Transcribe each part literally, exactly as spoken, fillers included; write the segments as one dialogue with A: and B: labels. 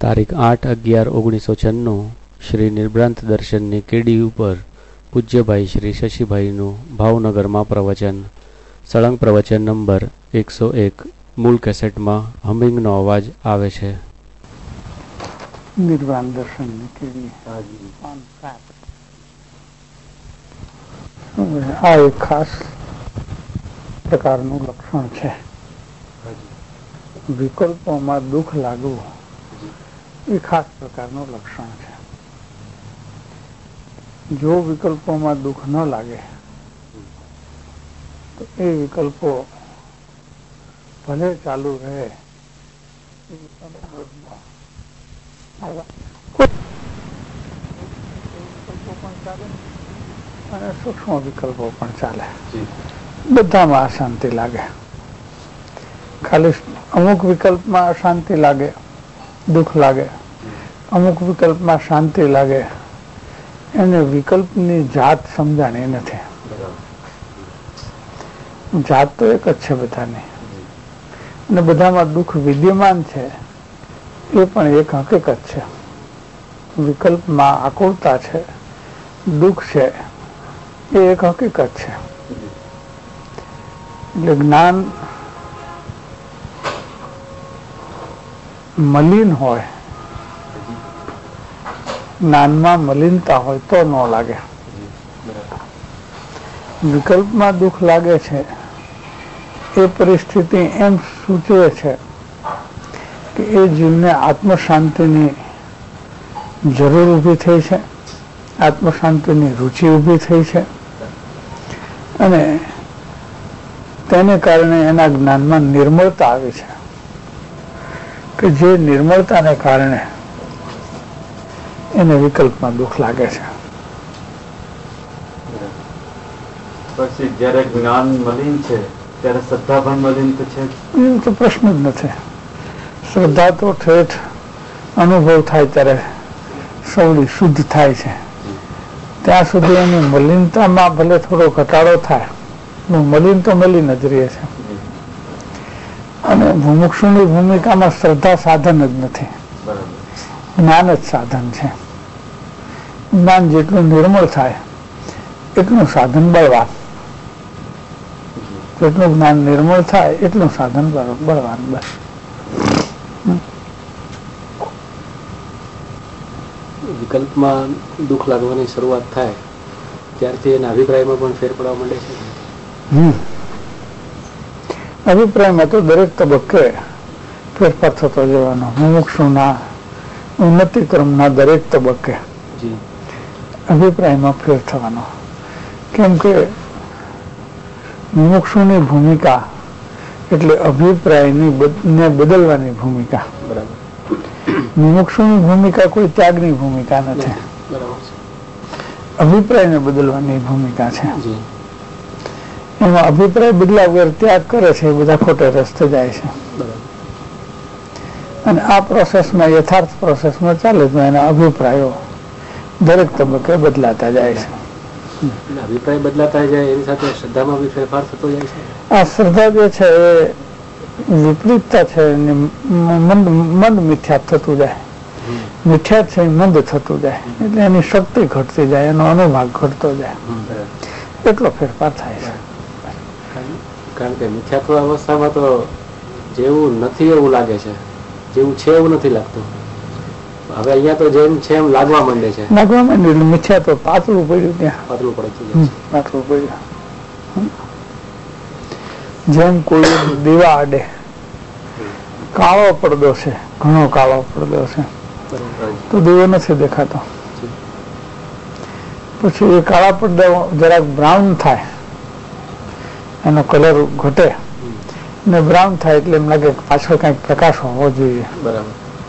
A: તારીખ આઠ અગિયાર ઓગણીસો છન્નું શ્રી નિર્ભ્રાંત દર્શનની કેડી ઉપર પૂજ્યભાઈ શ્રી શશીભાઈનું ભાવનગરમાં પ્રવચન. સળંગ પ્રવચન નંબર એકસો એક. મૂળ કેસેટમાં હમિંગનો અવાજ આવે છે.
B: નિર્વાણ દર્શનની કેડી આ એક ખાસ પ્રકારનું લક્ષણ છે. વિકલ્પોમાં દુઃખ લાગવું એ ખાસ પ્રકારનું લક્ષણ છે. જો વિકલ્પોમાં દુઃખ ન લાગે તો એ વિકલ્પો ભલે ચાલુ રહે, અને સૂક્ષ્મ વિકલ્પો પણ ચાલે, બધામાં અશાંતિ લાગે. ખાલી અમુક વિકલ્પમાં અશાંતિ લાગે, દુઃખ લાગે, અમુક વિકલ્પમાં શાંતિ લાગે, એને વિકલ્પની જાત સમજાણી નથી. જાત તો એક જ છે બધાની, અને બધામાં દુઃખ વિદ્યમાન છે એ પણ એક હકીકત છે. વિકલ્પમાં આકુળતા છે, દુઃખ છે, એ એક હકીકત છે. એટલે જ્ઞાન મલિન હોય, જ્ઞાનમાં મલિનતા હોય તો ન લાગે. વિકલ્પમાં દુઃખ લાગે છે એ પરિસ્થિતિ એમ સૂચવે છે કે એ જીવને આત્મશાંતિની જરૂર ઊભી થઈ છે, આત્મશાંતિની રુચિ ઊભી થઈ છે, અને તેને કારણે એના જ્ઞાનમાં નિર્મળતા આવી છે કે જે નિર્મળતાને કારણે એને વિકલ્પમાં દુઃખ લાગે છે.
C: પછી જ્યારે જ્ઞાન મલિન છે ત્યારે શ્રદ્ધા પણ મલિન છે.
B: એ તો પ્રશ્ન જ નથી. શ્રદ્ધા તો ઠેઠ અનુભવ થાય ત્યારે સૌડી શુદ્ધ થાય છે. ત્યાં સુધી એની મલિનતામાં ભલે થોડો ઘટાડો થાય, મલિન તો મલિન જ રહે છે. અને મુમુક્ષુની ભૂમિકામાં શ્રદ્ધા સાધન જ નથી, જ્ઞાન જ સાધન છે. જ્ઞાન જેટલું નિર્મળ થાય એટલું સાધન બળવાન, જેટલું જ્ઞાન નિર્મળ થાય એટલું સાધન બળવાન. બસ
A: વિકલ્પમાં દુઃખ લાગવાની શરૂઆત થાય ત્યારથી એના અભિપ્રાયમાં પણ ફેર પડવા માંડે છે.
B: હમ અભિપ્રાયમાં તો દરેક તબક્કે ફેરફાર થતો જવાનો. મુમુક્ષુના ઉન્નતિક્રમના દરેક તબક્કે અભિપ્રાયમાં ફેર થવાનો. કેમ કે મુમુક્ષુની ભૂમિકા એટલે અભિપ્રાયની ને બદલવાની ભૂમિકા. મુમુક્ષુની ભૂમિકા કોઈ ત્યાગની ભૂમિકા નથી, અભિપ્રાયને બદલવાની ભૂમિકા છે. એમાં અભિપ્રાય બદલા વગર ત્યાગ કરે છે એ બધા ખોટે રસ્તે જાય છે. અને આ પ્રોસેસમાં, યથાર્થ પ્રોસેસમાં ચાલે તો એના અભિપ્રાયો દરેક તબક્કે બદલાતા જાય છે.
A: અભિપ્રાય બદલાતા જાય એની સાથે શ્રદ્ધામાં બી ફેરફાર થતો જાય છે.
B: આ શ્રદ્ધા જે છે એ વિપરીતતા છે, મંદ મંદ મિથ્યાત થતું જાય. મિથ્યાત છે મંદ થતું જાય, એટલે એની શક્તિ ઘટતી જાય, એનો અનુભાગ ઘટતો જાય, એટલો ફેરફાર થાય છે.
A: કારણ કે મિથ્યાત્વ અવસ્થામાં તો જેવું નથી એવું લાગે છે, જેવું છે એવું નથી લાગતું. હવે અહીંયા તો જેમ છે એમ લાગવા માંડે છે.
B: લાગવા માંડે એટલે મિથ્યા તો પાતળું પડ્યું, ત્યાં
A: પાતળું પડે,
B: પાતળું પડ્યું. જેમ કોઈ દીવા આડે કાળો પડદો છે, ઘણો કાળો પડદો છે, તો દીવો નથી દેખાતો. પછી એ કાળા પડદા જરાક બ્રાઉન થાય, એનો કલર ઘટે ને બ્રાઉન થાય એટલે એમ લાગે પાછળ કઈક પ્રકાશ હોવો જોઈએ.
A: બરાબર.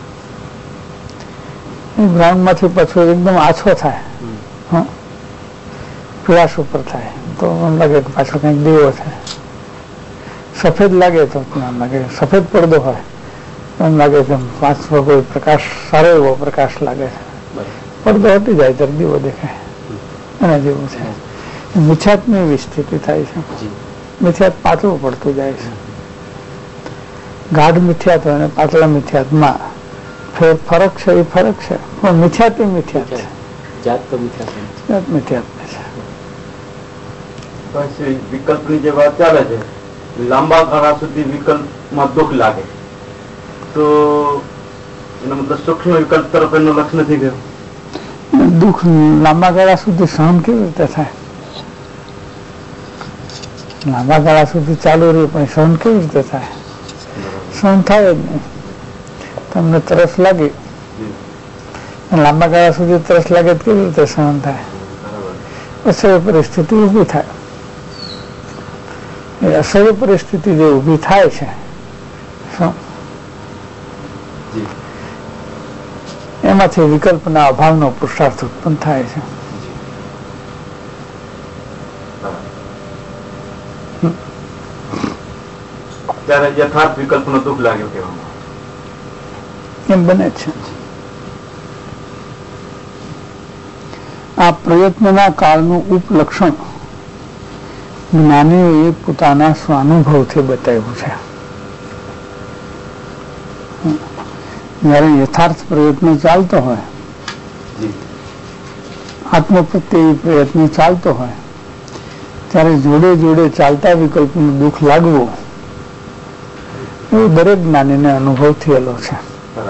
B: બ્રાઉન માંથી પાછો એકદમ આછો થાય, પીળાશ ઉપર થાય તો એમ લાગે કે પાછળ કઈક દીવો છે. સફેદ લાગે તો એમ લાગે, સફેદ પડદો હોય એમ લાગે કે પાછળ કોઈ પ્રકાશ, સારો એવો પ્રકાશ લાગે છે. પડદો હટી જાય ત્યારે દીવો દેખાય. એના જેવું છે. મિથ્યાત્વની એવી સ્થિતિ થાય છે. મિથ્યાત પાતળું પડતું જાય છે. ગાઢ મિથ્યાત્વ અને પાતળા મિથ્યાત્વમાં ફેર ફરક છે એ ફરક છે, પણ મિથ્યાત એ મિથ્યાત છે.
A: જાત તો મિથ્યાત
B: જાત મિથ્યાત છે.
C: પછી વિકલ્પની જે વાત ચાલે છે, લાંબા ગાળા સુધી વિકલ્પમાં દુઃખ લાગે તો એનો મતલબ સૂક્ષ્મ વિકલ્પ તરફ એનો લક્ષ નથી ગયો.
B: દુઃખ લાંબા ગાળા સુધી સહન કેવી રીતે થાય? લાંબા ગાળા સુધી ચાલુ રહ્યું પણ સહન કેવી રીતે થાય? સહન થાય જ નહીં. તમને તરસ લાગી, લાંબા ગાળા સુધી તરસ લાગે તો કેવી રીતે સહન થાય? અસહ્ય પરિસ્થિતિ ઊભી થાય. એ અસહ્ય પરિસ્થિતિ જે ઊભી થાય છે એમાંથી વિકલ્પના અભાવનો પુરુષાર્થ ઉત્પન્ન થાય છે.
C: ત્યારે યથાર્થ વિકલ્પનો દુઃખ લાગ્યો કહેવામાં
B: એમ બને છે. આ પ્રયત્નના કાળનું ઉપલક્ષણ જ્ઞાનીઓએ પોતાના સ્વાનુભવથી બતાવ્યું છે. જયારે યથાર્થ પ્રયત્ન ચાલતો હોય, આત્મ પ્રત્યે પ્રયત્ન ચાલતો હોય, ત્યારે જોડે જોડે ચાલતા વિકલ્પનું દુઃખ લાગવું એવું દરેક જ્ઞાનીને અનુભવ થયેલો છે.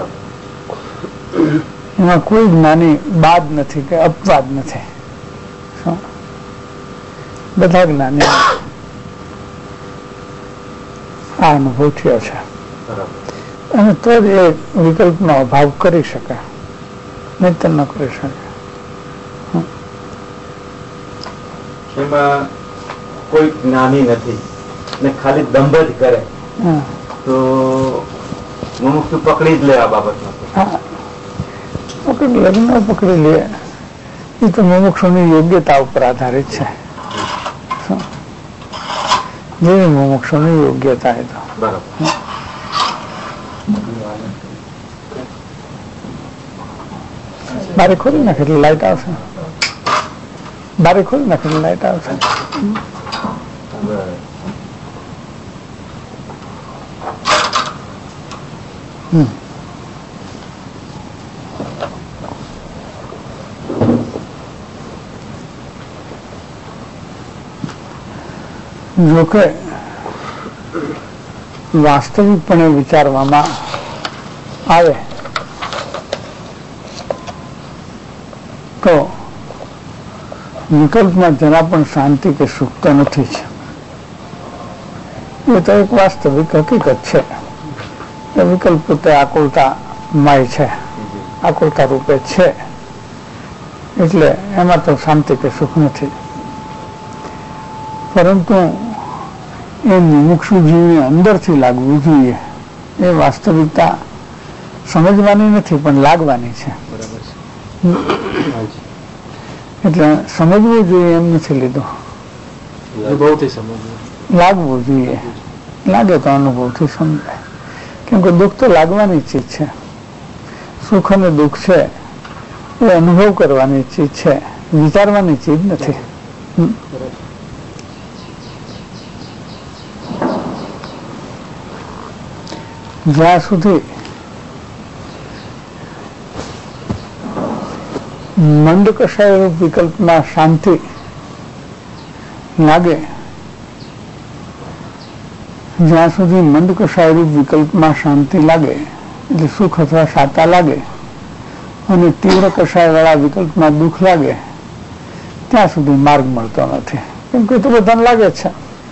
B: એમાં કોઈ જ્ઞાની બાદ નથી કે અપવાદ નથી. બધા જ્ઞાની આ અનુભવ થયો છે અને તો જ એ વિકલ્પનો અભાવ કરી શકે, નહીતર ન કરી શકે.
C: એમાં કોઈ જ્ઞાની નથી ને ખાલી દંભ જ કરે તો મુમુક્ષુ પકડી જ લે આ બાબતમાં.
B: પકડી લગ્ન પકડી લે એ તો મુમુક્ષુની યોગ્યતા ઉપર આધારિત છે. જેવી મુમુક્ષુની યોગ્યતા એ તો
C: બરાબર.
B: બારી ખોલી નાખે એટલે લાઈટ આવશે. બારી ખોલી નાખે એટલે લાઈટ આવશે. હમ જોકે વાસ્તવિકપણે વિચારવામાં આવે તો વિકલ્પમાં જરા પણ શાંતિ કે સુખ તો નથી છે. એ તો એક વાસ્તવિક હકીકત છે. એ વિકલ્પ પોતે આકુલતા માય છે, આકુલતા રૂપે છે, એટલે એમાં તો શાંતિ કે સુખ નથી. પરંતુ એ મુમુક્ષુ જીવને અંદરથી લાગવું જોઈએ. એ વાસ્તવિકતા સમજવાની નથી પણ લાગવાની છે. એટલે સમજવું જોઈએ એમ નથી લીધું, લાગવું જોઈએ. લાગે તો અનુભવથી સમજાય. કેમ કે દુઃખ તો લાગવાની ચીજ છે. સુખ અને દુઃખ છે એ અનુભવ કરવાની ચીજ છે, વિચારવાની ચીજ નથી. જ્યાં સુધી મંદ કશાય રૂપ વિકલ્પમાં શાંતિ લાગે, જ્યાં સુધી મંદ કશાય રૂપ વિકલ્પમાં શાંતિ લાગે એટલે સુખ અથવા શાતા લાગે અને તીવ્ર કશાય વાળા વિકલ્પમાં દુઃખ લાગે, ત્યાં સુધી માર્ગ મળતો નથી. કેમ કે તો બધાને લાગે છે.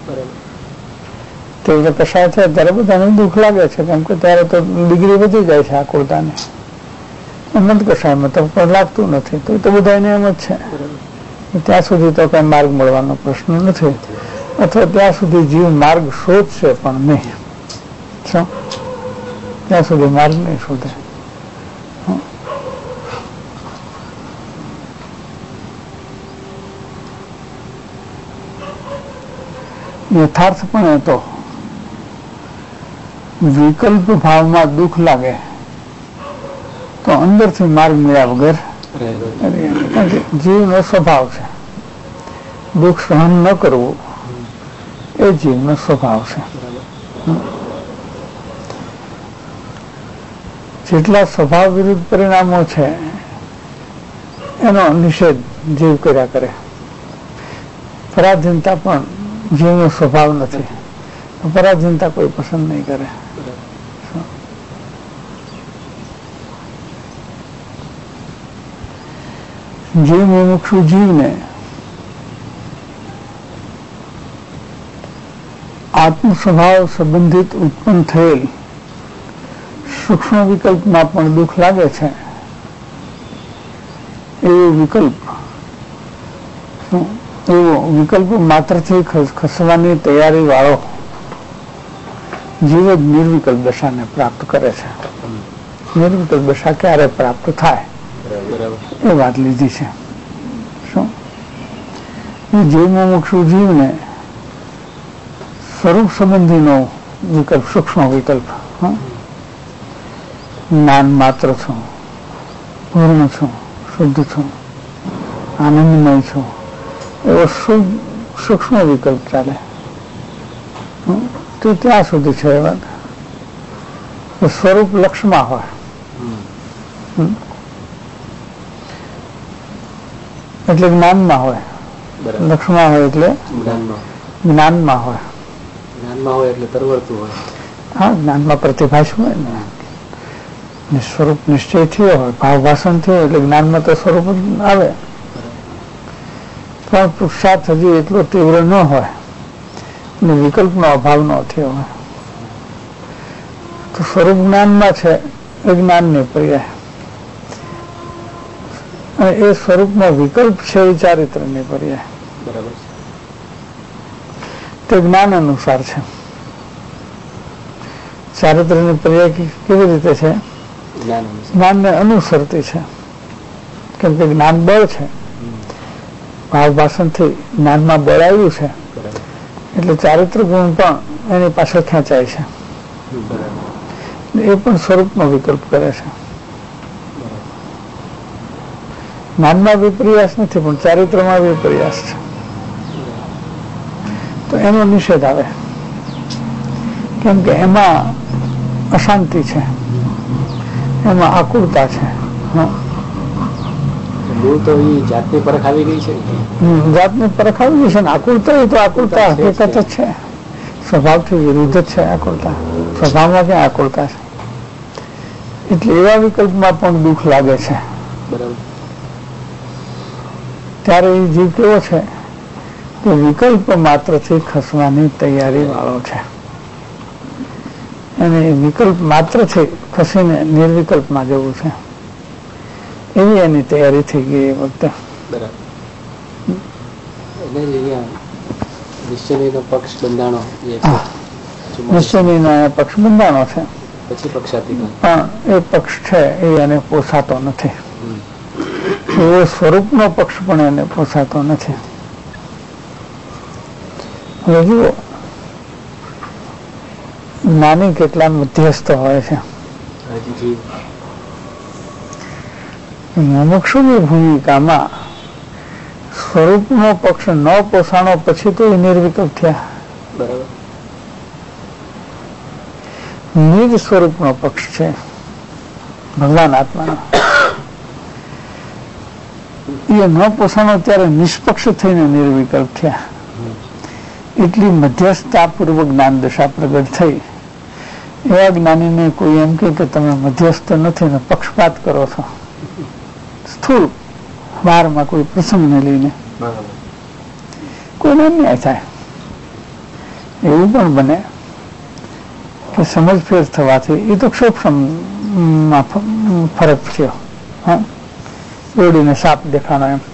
B: તીવ્ર કશાય છે ત્યારે બધાને દુઃખ લાગે છે, કેમ કે ત્યારે તો ડિગ્રી વધી જાય છે આકુળતાની. મંદ કશાયમાં તો પણ લાગતું નથી, તો તો બધાને એમ જ છે. ત્યાં સુધી તો કઈ માર્ગ મળવાનો પ્રશ્ન નથી, અથવા ત્યાં સુધી જીવ માર્ગ શોધશે પણ નહીં. શું ત્યાં સુધી માર્ગ નહીં શોધે. યથાર્થપણે તો વિકલ્પ ભાવમાં દુઃખ લાગે તો અંદરથી માર્ગ મળ્યા વગર, જીવનો સ્વભાવ છે. દુઃખ સહન ન કરવું એ જીવનો સ્વભાવ છે. જેટલા સ્વભાવ વિરુદ્ધ પરિણામો છે એનો નિષેધ જીવ કર્યા કરે. પરાધીનતા પણ જીવનો સ્વભાવ નથી. પરાધીનતા કોઈ પસંદ નહીં કરે. જીવ મુમુક્ષુ જીવને આત્મ સ્વભાવ સંબંધિત ઉત્પન્ન થયેલ સૂક્ષ્મ વિકલ્પમાં પણ દુઃખ લાગે છે. એવો વિકલ્પ એવો વિકલ્પ માત્રથી ખસવાની તૈયારી વાળો જીવ જ નિર્વિકલ્પ દશાને પ્રાપ્ત કરે છે. નિર્વિકલ્પ દશા ક્યારે પ્રાપ્ત થાય એ વાત લીધી છે. શું જીવ મુમુક્ષુ જીવને સ્વરૂપ સંબંધીનો વિકલ્પ સૂક્ષ્મ વિકલ્પ, જ્ઞાન માત્ર છું, પૂર્ણ છું, શુદ્ધ છું, આનંદમય છું, એવો શુદ્ધ સૂક્ષ્મ વિકલ્પ ચાલે તો ત્યાં સુધી છે. એ વાત સ્વરૂપ લક્ષમાં હોય એટલે જ્ઞાનમાં હોય, લક્ષમાં હોય એટલે જ્ઞાનમાં હોય.
A: જ્ઞાનમાં હોય એટલે તરવરતું હોય.
B: હા, જ્ઞાનમાં પ્રતિભાસ હોય ને સ્વરૂપ નિશ્ચય થયો હોય, ભાવ ભાષણ થયો એટલે જ્ઞાનમાં તો સ્વરૂપ જ આવે. પણ પુરુષાર્થ હજી એટલો તીવ્ર ન હોય અને વિકલ્પનો અભાવ ન થયો હોય તો સ્વરૂપ જ્ઞાનમાં છે એ જ્ઞાનને પર્યાય, અને એ સ્વરૂપનો વિકલ્પ છે એ ચારિત્રને પર્યાય.
A: બરાબર.
B: તે જ્ઞાન અનુસાર છે. ચારિત્રની પર્યાય કેવી રીતે છે? જ્ઞાનને અનુસરતી છે. કેમ કે જ્ઞાન બળ છે, ભાવ ભાષણથી જ્ઞાનમાં બળ આવ્યું છે એટલે ચારિત્ર ગુણ પણ એની પાછળ ખેંચાય છે. એ પણ સ્વરૂપનો વિકલ્પ કરે છે. જ્ઞાનમાં વિપર્યાસ નથી પણ ચારિત્રમાં વિપર્યાસ છે તો એનો નિષેધ આવે. કેમ કે એમાં અશાંતિ છે, એમાં આકુળતા છે.
A: જાતની પરખ આવી ગઈ છે.
B: જાતની પરખ આવી ગઈ છે ને આકુળતા એ તો આકુળતા હકીકત જ છે. સ્વભાવથી વિરુદ્ધ જ છે આકુળતા. સ્વભાવમાં ક્યાં આકુળતા છે? એટલે એવા વિકલ્પમાં પણ દુઃખ લાગે છે.
A: બરાબર.
B: ત્યારે એ જીવ કેવો છે કે વિકલ્પ માત્રથી ખસવાની તૈયારી વાળો છે. અને વિકલ્પ માત્રથી ખસીને નિર્વિકલ્પમાં જવું છે એવી એની તૈયારી થઈ ગઈ એ વખતે.
A: નિશ્ચયનો પક્ષ બંધાણો
B: નિશ્ચયનો પક્ષ બંધાણો છે
A: પછી પક્ષાતી
B: પણ એ પક્ષ છે એ એને પોસાતો નથી. એવો સ્વરૂપનો પક્ષ પણ એને પોસાતો નથી. હવે જુઓ, જ્ઞાની કેટલા મધ્યસ્થ હોય છે. મુમુક્ષુની ભૂમિકામાં સ્વરૂપનો પક્ષ ન પોસાણો પછી તો એ નિર્વિકલ્પ થયા.
A: બરાબર.
B: નિજ સ્વરૂપનો પક્ષ છે ભગવાન આત્માનો, એ ન પોસાણો ત્યારે નિષ્પક્ષ થઈને નિર્વિકલ્પ થયા. એટલી મધ્યસ્થતાપૂર્વક જ્ઞાન દશા પ્રગટ થઈ. એવા જ્ઞાનીને કોઈ એમ કે તમે મધ્યસ્થ નથી ને પક્ષપાત કરો છો, સ્થૂળ વારમાં કોઈ પ્રસંગને લઈને કોઈને અન્યાય થાય. એવું પણ બને કે સમજ ફેર થવાથી એ તો ક્ષોભમાં ફરક થયો. હા, દોડીને સાપ દેખાણો એમ,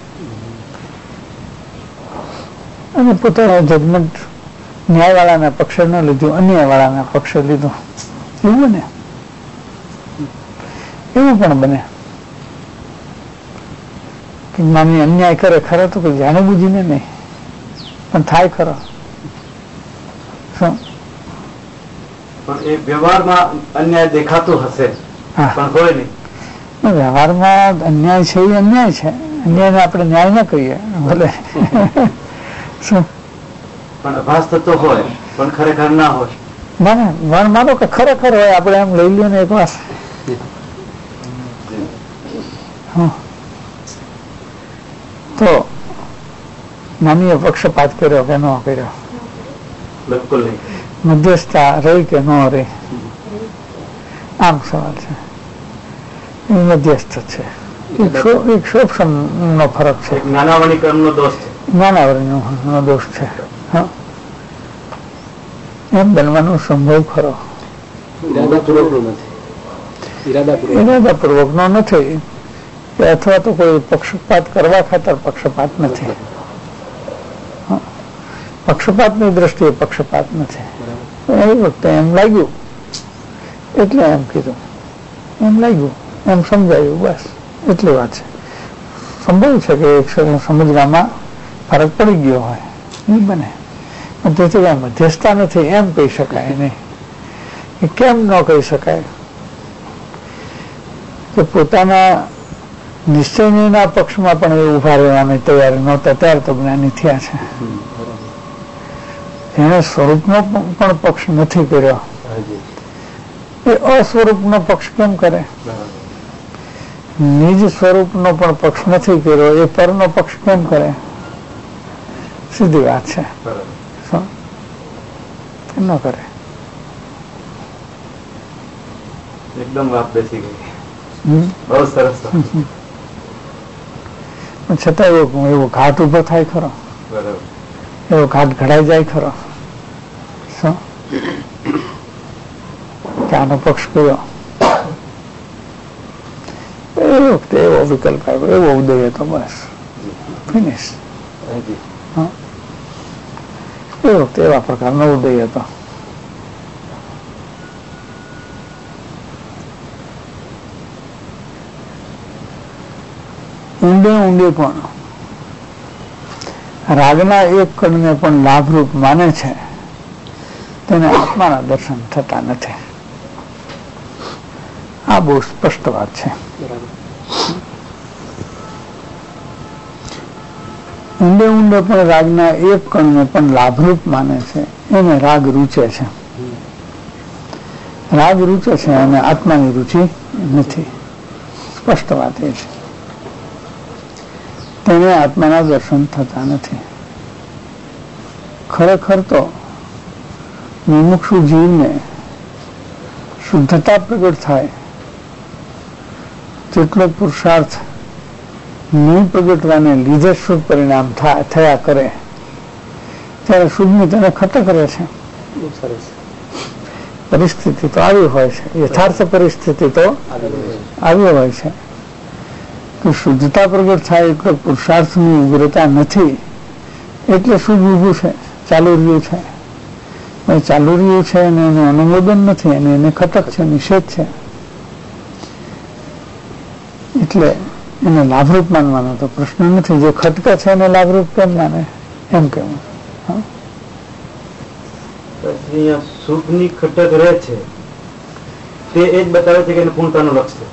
B: અને પોતાનો જજમેન્ટ ન્યાયવાળાના પક્ષે ન લીધું, અન્યાયવાળાના પક્ષે લીધું. એવું બને, એવું પણ બને કે માની અન્યાય કરે ખરો તો કે જાણે બુજીને નહીં પણ થાય ખરો. શું
C: પણ એ વ્યવહારમાં અન્યાય દેખાતું હશે પણ હોય નહીં.
B: વ્યવહારમાં અન્યાય છે એ અન્યાય છે. અન્યાયને આપણે ન્યાય ના કહીએ ભલે. શું
C: પણ અભાસ થતો હોય પણ ખરેખર ના હોય.
B: ના ના માનો કે ખરેખર હોય આપણે એમ લઈ લઈએ ને એક વાર હા, તો નાનીએ પક્ષપાત કર્યો કે ન કર્યો?
C: બિલકુલ નહીં.
B: મધ્યસ્થતા રહી કે ન રહી? આમ સવાલ છે. એ મધ્યસ્થ છે. એક શોષણ નો ફરક છે.
C: નાના વર્ણિકરણનો દોષ છે.
B: નાના વર્ણનો દોષ છે. હા, એમ બનવાનો સંભવ ખરો? ઈરાદાપૂર્વક નો નથી, અથવા તો કોઈ પક્ષપાત કરવા ખાતર પક્ષપાત નથી. પક્ષપાતની દ્રષ્ટિએ પક્ષપાત નથી. એ વખતે એમ લાગ્યું એટલે એમ કીધું, એમ લાગ્યું, એમ સમજાયું, બસ એટલી વાત છે. સંભવ છે કે એક સમજવામાં ફરક પડી ગયો હોય, નહીં બને. તેથી કઈ મધ્યસ્થતા નથી એમ કહી શકાય નહીં. એ કેમ ન કહી શકાય કે પોતાના નિશ્ચયના પક્ષમાં પણ એ ઉભા રહેવાની તૈયારી નહોતા, ત્યારે તો જ્ઞાની થયા છે. જેને સ્વરૂપનો પણ પક્ષ નથી કર્યો એ અસ્વરૂપનો પક્ષ કેમ કરે? નિજ સ્વરૂપનો પણ પક્ષ નથી કર્યો એ પરનો પક્ષ કેમ કરે? સીધી વાત છે. ન કરે.
C: એકદમ વાત બેસી ગઈ. બહુ સરસ.
B: છતાં એવો એવો ઘાટ ઉભો થાય ખરો?
C: બરાબર.
B: એવો ઘાટ ઘડાઈ જાય ખરો? શું કે આનો પક્ષ કયો? એ વખતે એવો વિકલ્પ આવ્યો, એવો ઉદય હતો, બસ ફિનિશ. એ વખતે એવા પ્રકારનો ઉદય હતો. ઊંડે ઊંડે પણ રાગના એક કણને પણ લાભરૂપ માને છે, તેને આત્માના દર્શન થતા નથી. આ બહુ સ્પષ્ટ વાત છે. ઊંડે ઊંડે પણ રાગના એક કણને પણ લાભરૂપ માને છે, એને રાગ રૂચે છે. રાગ રૂચે છે અને આત્માની રુચિ નથી. સ્પષ્ટ વાત એ છે. તેને આત્માના દર્શન થતા નથી. ખરેખર તો મુમુક્ષુ જીવને શુદ્ધતા પ્રગટ થાય તેટલો પુરુષાર્થ નહીં પ્રગટવાને લીધે શુદ્ધ પરિણામ થયા કરે, ત્યારે શુદ્ધની તેને ખટક કરે છે. પરિસ્થિતિ તો આવી હોય છે, યથાર્થ પરિસ્થિતિ તો આવી હોય છે કે શુદ્ધતા પ્રગટ થાય એટલે પુરુષાર્થની ઉગ્રતા નથી, એટલે શુદ્ધ ઊભું છે, ચાલુ રહ્યું છે. ચાલુ રહ્યું છે અને એનું અનુમોદન નથી અને એને ખટક છે, નિષેધ છે, એટલે એને લાભરૂપ માનવાનો તો પ્રશ્ન નથી. જે ખટકે છે એને લાભરૂપ કેમ માને? એમ કેવું.
C: સુખની ખટક રહે છે તે એ જ બતાવે છે કે એને પૂર્ણતાનું લક્ષ્ય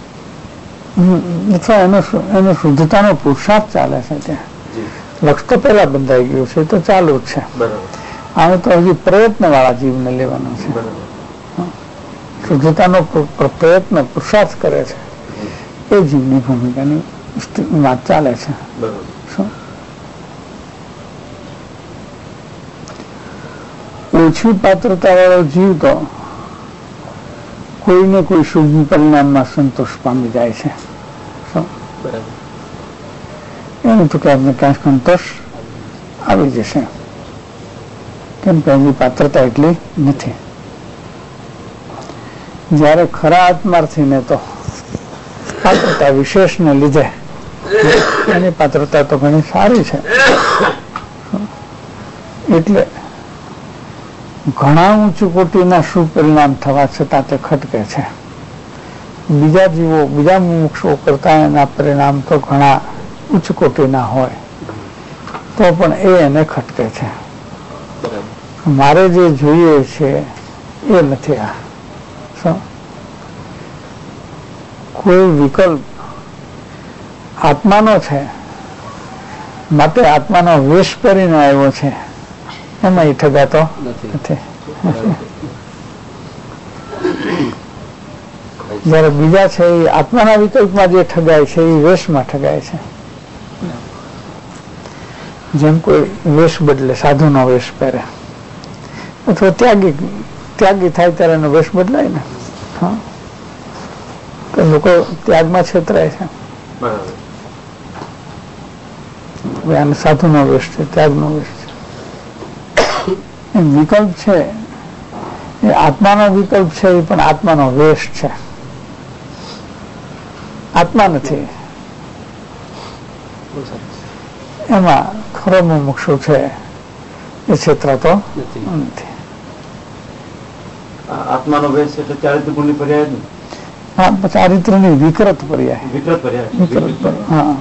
B: અથવા એનો એનો શુદ્ધતાનો પુરુષાર્થ ચાલે છે. ત્યાં લક્ષ્ય તો પેલા બંધાઈ ગયું છે, તો ચાલુ જ છે. આને તો હજી પ્રયત્ન વાળા જીવને લેવાનો છે. શુદ્ધતાનો પ્રયત્ન પુરુષાર્થ કરે છે એ જીવની ભૂમિકાની વાત ચાલે છે. શું ઓછી પાત્રતા વાળો જીવ તો કોઈને કોઈ શુભ પરિણામમાં સંતોષ પામી જાય છે. એનું તો ક્યાંક ને ક્યાંક સંતોષ આવી જશે, કેમ કે એની પાત્રતા એટલી નથી. જયારે ખરા આત્માર્થીને તો પાત્રતા વિશેષને લીધે એની પાત્રતા તો ઘણી સારી છે, એટલે ઘણા ઊંચું કોટીના શુભ પરિણામ થવા છતાં તે ખટકે છે. બીજા જીવો બીજા મુમુક્ષુઓ કરતા એના પરિણામ તો ઘણા ઉચ્ચ કોટીના હોય તો પણ એ એને ખટકે છે. મારે જે જોઈએ છે એ નથી. આ કોઈ વિકલ્પ આત્માનો છે માટે આત્માનો વેશ કરીને આવ્યો છે, એમાં એ ઠગાતો નથી. જયારે બીજા છે એ આત્માના વિકલ્પમાં જે ઠગાય છે એ વેશમાં ઠગાય છે. જેમ કોઈ વેશ બદલે, સાધુનો વેશ પહેરે અથવા ત્યાગી ત્યાગી થાય ત્યારે એનો વેશ બદલાય ને. હા, તો લોકો ત્યાગમાં છેતરાય છે. આને સાધુનો વેશ છે, ત્યાગનો વેશ છે. એ વિકલ્પ છે એ આત્માનો વિકલ્પ છે, એ પણ આત્માનો વેશ છે, આત્મા નથી. એમાં ખરો મુમુક્ષુ છે એ છેતરાતો નથી.
C: આત્માનો વેશ એટલે ચારિત્ર ગુણની પર્યાય જ.
B: હા, ચારિત્ર ની વિકૃત પર્યાય.
C: વિકૃત પર્યાય.
B: વિકૃત. હા,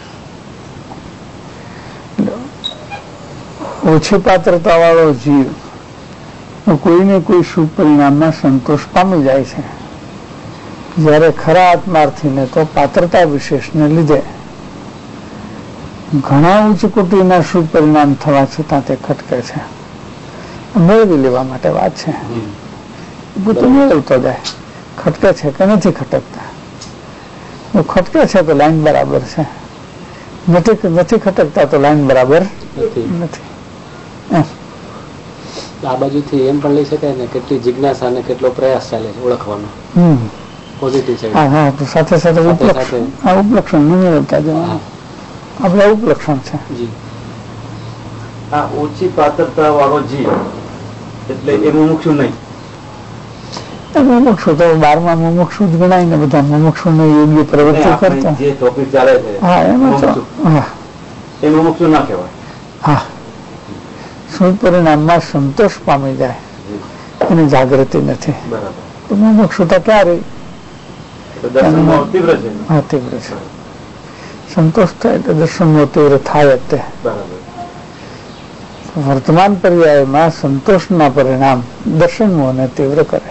B: ઓછી પાત્રતા વાળો જીવ કોઈને કોઈ શુભ પરિણામમાં સંતોષ પામી જાય છે, જ્યારે ખરા આત્માર્થીને તો પાત્રતા વિશેષને લીધે ઘણા ઉચ્ચ કોટીના શુભ પરિણામ થવા છતાં તે ખટકે છે. મેળવી લેવા માટે વાત છે, બધું મેળવતો જાય. ખટકે છે કે નથી ખટકતા? ખટકે છે તો લાઈન બરાબર છે, નથી નથી ખટકતા તો લાઈન બરાબર નથી.
A: આ બાજુથી એમ પણ લઈ શકાય ને કેટલી જિજ્ઞાસા અને કેટલો પ્રયાસ ચાલે છે ઓળખવાનો. પોઝિટિવ છે.
B: હા હા, સાથે સાથે ઉપલક્ષણ, આ ઉપલક્ષણ મેળવતા જવાનું આપણે ઉપલક્ષણ છે.
C: આ ઓછી પાત્રતા વાળો જીવ એટલે એ મુમુક્ષુ નહીં.
B: મુમુક્ષુ તો બારમા મુમુક્ષુ જ ગણાય ને, બધા મુમુક્ષુ ને યોગ્ય પ્રવૃત્તિ કરતા.
C: જે ટોપિક ચાલે છે
B: હા, એમાં તો હા,
C: એ મુમુક્ષુ ના કહેવાય. હા,
B: શુભ પરિણામમાં સંતોષ પામી જાય એની જાગૃતિ નથી. તો મુમુક્ષુતા ક્યારે? હા, તીવ્ર છે. સંતોષ થાય એટલે દર્શનનો તીવ્ર થાય જ તે. વર્તમાન પર્યાયમાં સંતોષના પરિણામ દર્શનોને તીવ્ર કરે.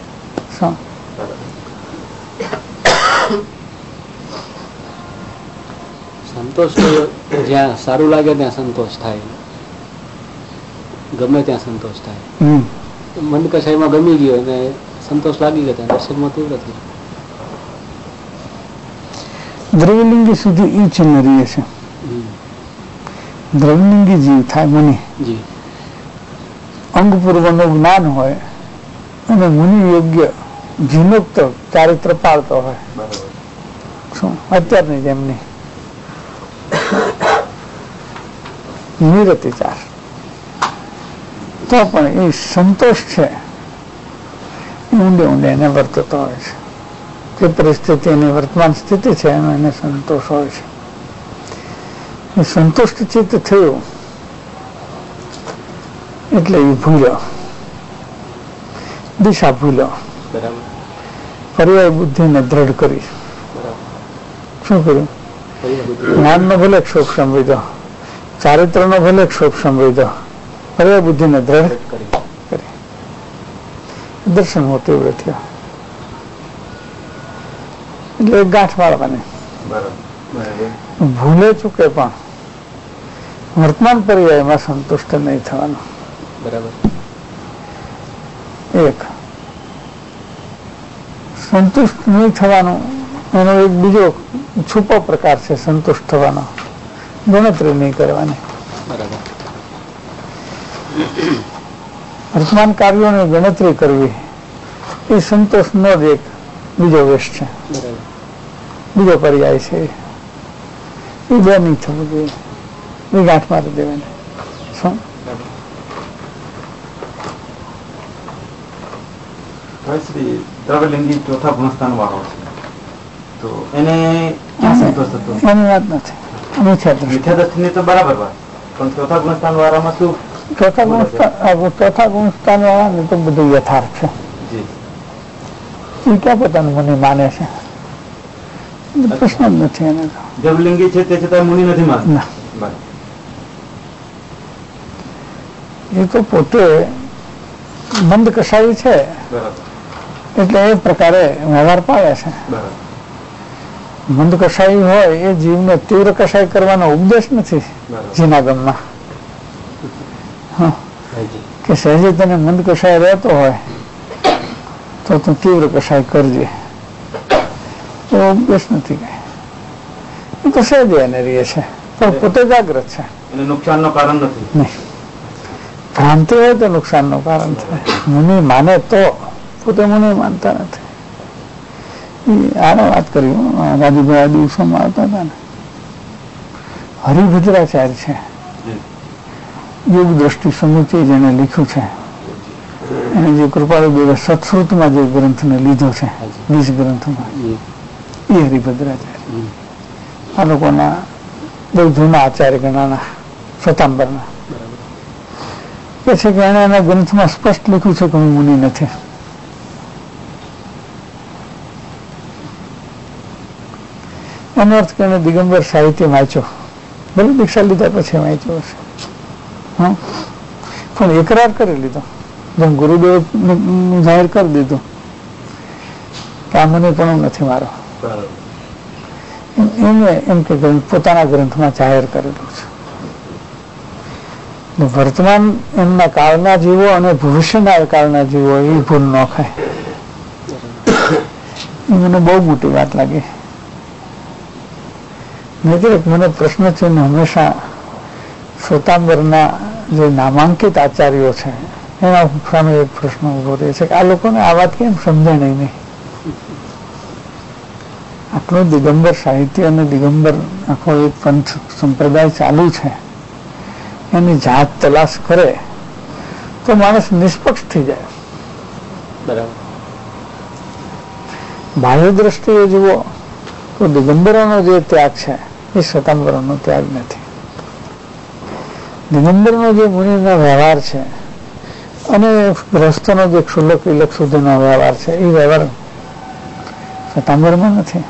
A: સંતોષ જ્યાં સારું લાગે ત્યાં સંતોષ થાય, ગમે ત્યાં સંતોષ થાય. મન કસાઈમાં ગમી ગયો અને સંતોષ લાગી ગયો ત્યાં દર્શનમાં તીવ્ર થયું.
B: દ્રવ્યલિંગી સુધી ઈ ચિહ્ન રહીએ છે. દ્રવ્યલિંગી જીવ થાય મુનિ, અંગ પૂર્વનું જ્ઞાન હોય અને મુનિ યોગ્ય જીનુક્ત ચારિત્ર પાળતો હોય. શું અત્યારની જેમની નિરતિચાર, તો પણ એ સંતોષ છે ઊંડે ઊંડે એને વર્તતો હોય છે. જે પરિસ્થિતિ એની વર્તમાન સ્થિતિ છે એનો એને સંતોષ હોય છે. એ સંતુષ્ટ ચિત્ત થયું એટલે એ ભૂલ્યો, દિશા ભૂલ્યો, પર્યાય બુદ્ધિને દ્રઢ કરી. શું કર્યું? જ્ઞાનનો ભલે ક્ષોભ સંવેદો, ચારિત્રનો ભલે ક્ષોભ સંવેદો, પર્યાય બુદ્ધિને દ્રઢ કરી. દર્શન તીવ્ર થયો એટલે ગાંઠ વાળવાની. ભૂલે ચૂકે પણ વર્તમાન પર્યાયમાં સંતુષ્ટ નહીં થવાનું.
A: બરાબર.
B: એક સંતુષ્ટ નહીં થવાનું એનો એક બીજો છુપો પ્રકાર છે સંતુષ્ટ થવાનો, ગણતરી નહીં કરવાની.
A: બરાબર.
B: વર્તમાન કાર્યોની ગણતરી કરવી એ સંતોષનો જ એક બીજો વેશ છે, બીજો પર્યાય છે. એ બે નહીં થવું જોઈએ, એ ગાંઠ મારી દેવાની. શું
C: દ્રવ્યલિંગી ચોથા ગુણસ્થાન વાળો છે તો એને સંતોષ થતો
B: એની વાત નથી.
C: મિથ્યા દ્રષ્ટિની તો બરાબર વાત, પણ ચોથા ગુણસ્થાન વાળામાં શું?
B: ચોથા ગુણસ્થાન ચોથા ગુણસ્થાન વાળા ને તો બધું યથાર્થ છે. એ ક્યાં પોતાનું મને માને છે? પ્રશ્ન જ નથી એને.
C: દ્રવ્યલિંગી છે તે છતાં મુનિ નથી માનતા.
B: એ તો પોતે મંદ કસાઈ છે એટલે એ પ્રકારે વ્યવહાર પાડે છે. મંદ કસાઈ હોય એ જીવને તીવ્ર કસાઈ કરવાનો ઉપદેશ નથી જીનાગમમાં. કે સહેજે તને મંદ કસાઈ રહેતો હોય તો તું તીવ્ર કસાઈ કરજે, એવો ઉપદેશ નથી કઈ. એ તો સહેજ એને રહીએ છે પણ પોતે જાગ્રત છે.
C: નુકસાન નું કારણ નથી.
B: નહીં, ભ્રાંતિ હોય તો નુકસાન નું કારણ થાય. મુનિ માને તો, પોતે મુનિ માનતા નથી. આને વાત કરી રાજુભાઈ આ દિવસોમાં આવતા હતા ને, હરિભદ્રાચાર્ય છે, યોગ દ્રષ્ટિ સમુચય જેને લખ્યું છે, એને જે કૃપાળુદેવે સત્શ્રુતમાં જે ગ્રંથને લીધો છે, વીસ ગ્રંથમાં, એ હરિભદ્રાચાર્ય આ લોકોના બહુ જૂના આચાર્ય ગણાના શ્વેતાંબરના કે છે કે એને એના ગ્રંથમાં સ્પષ્ટ લખ્યું છે કે હું મુનિ નથી. એનો અર્થ કે એને દિગંબર સાહિત્ય વાંચ્યો, ભલે દીક્ષા લીધા પછી વાંચ્યો હશે, હા, પણ એકરાર કરી લીધો, જેમ ગુરુદેવ જાહેર કરી દીધું કે આ મને પણ નથી મારો, એને એમ કે પોતાના ગ્રંથમાં જાહેર કરેલું છે. વર્તમાન એમના કાળના જીવો અને ભવિષ્યના કાળના જીવો એ ભૂલ ન ખાય. એ મને બહુ મોટી વાત લાગી. મને પ્રશ્ન છે ને, હંમેશા શ્વેતાંબરના જે નામાંકિત આચાર્યો છે એના સામે એક પ્રશ્ન ઉભો રહે છે કે આ લોકોને આ વાત કેમ સમજાય નહીં. આટલું દિગંબર સાહિત્ય અને દિગંબર આખો એક પંથ સંપ્રદાય ચાલુ છે, એની જાત તલાશ કરે તો માણસ નિષ્પક્ષ થઈ જાય.
A: બરાબર.
B: બાહ્ય દ્રષ્ટિએ જુઓ તો દિગંબરોનો જે ત્યાગ છે એ શ્વેતાંબરોનો ત્યાગ નથી. દિગંબરનો જે મુનિનો વ્યવહાર છે અને ગ્રસ્તનો જે ક્ષુલ્લક વિલક સુધીનો વ્યવહાર છે એ વ્યવહાર શ્વેતાંબરમાં નથી.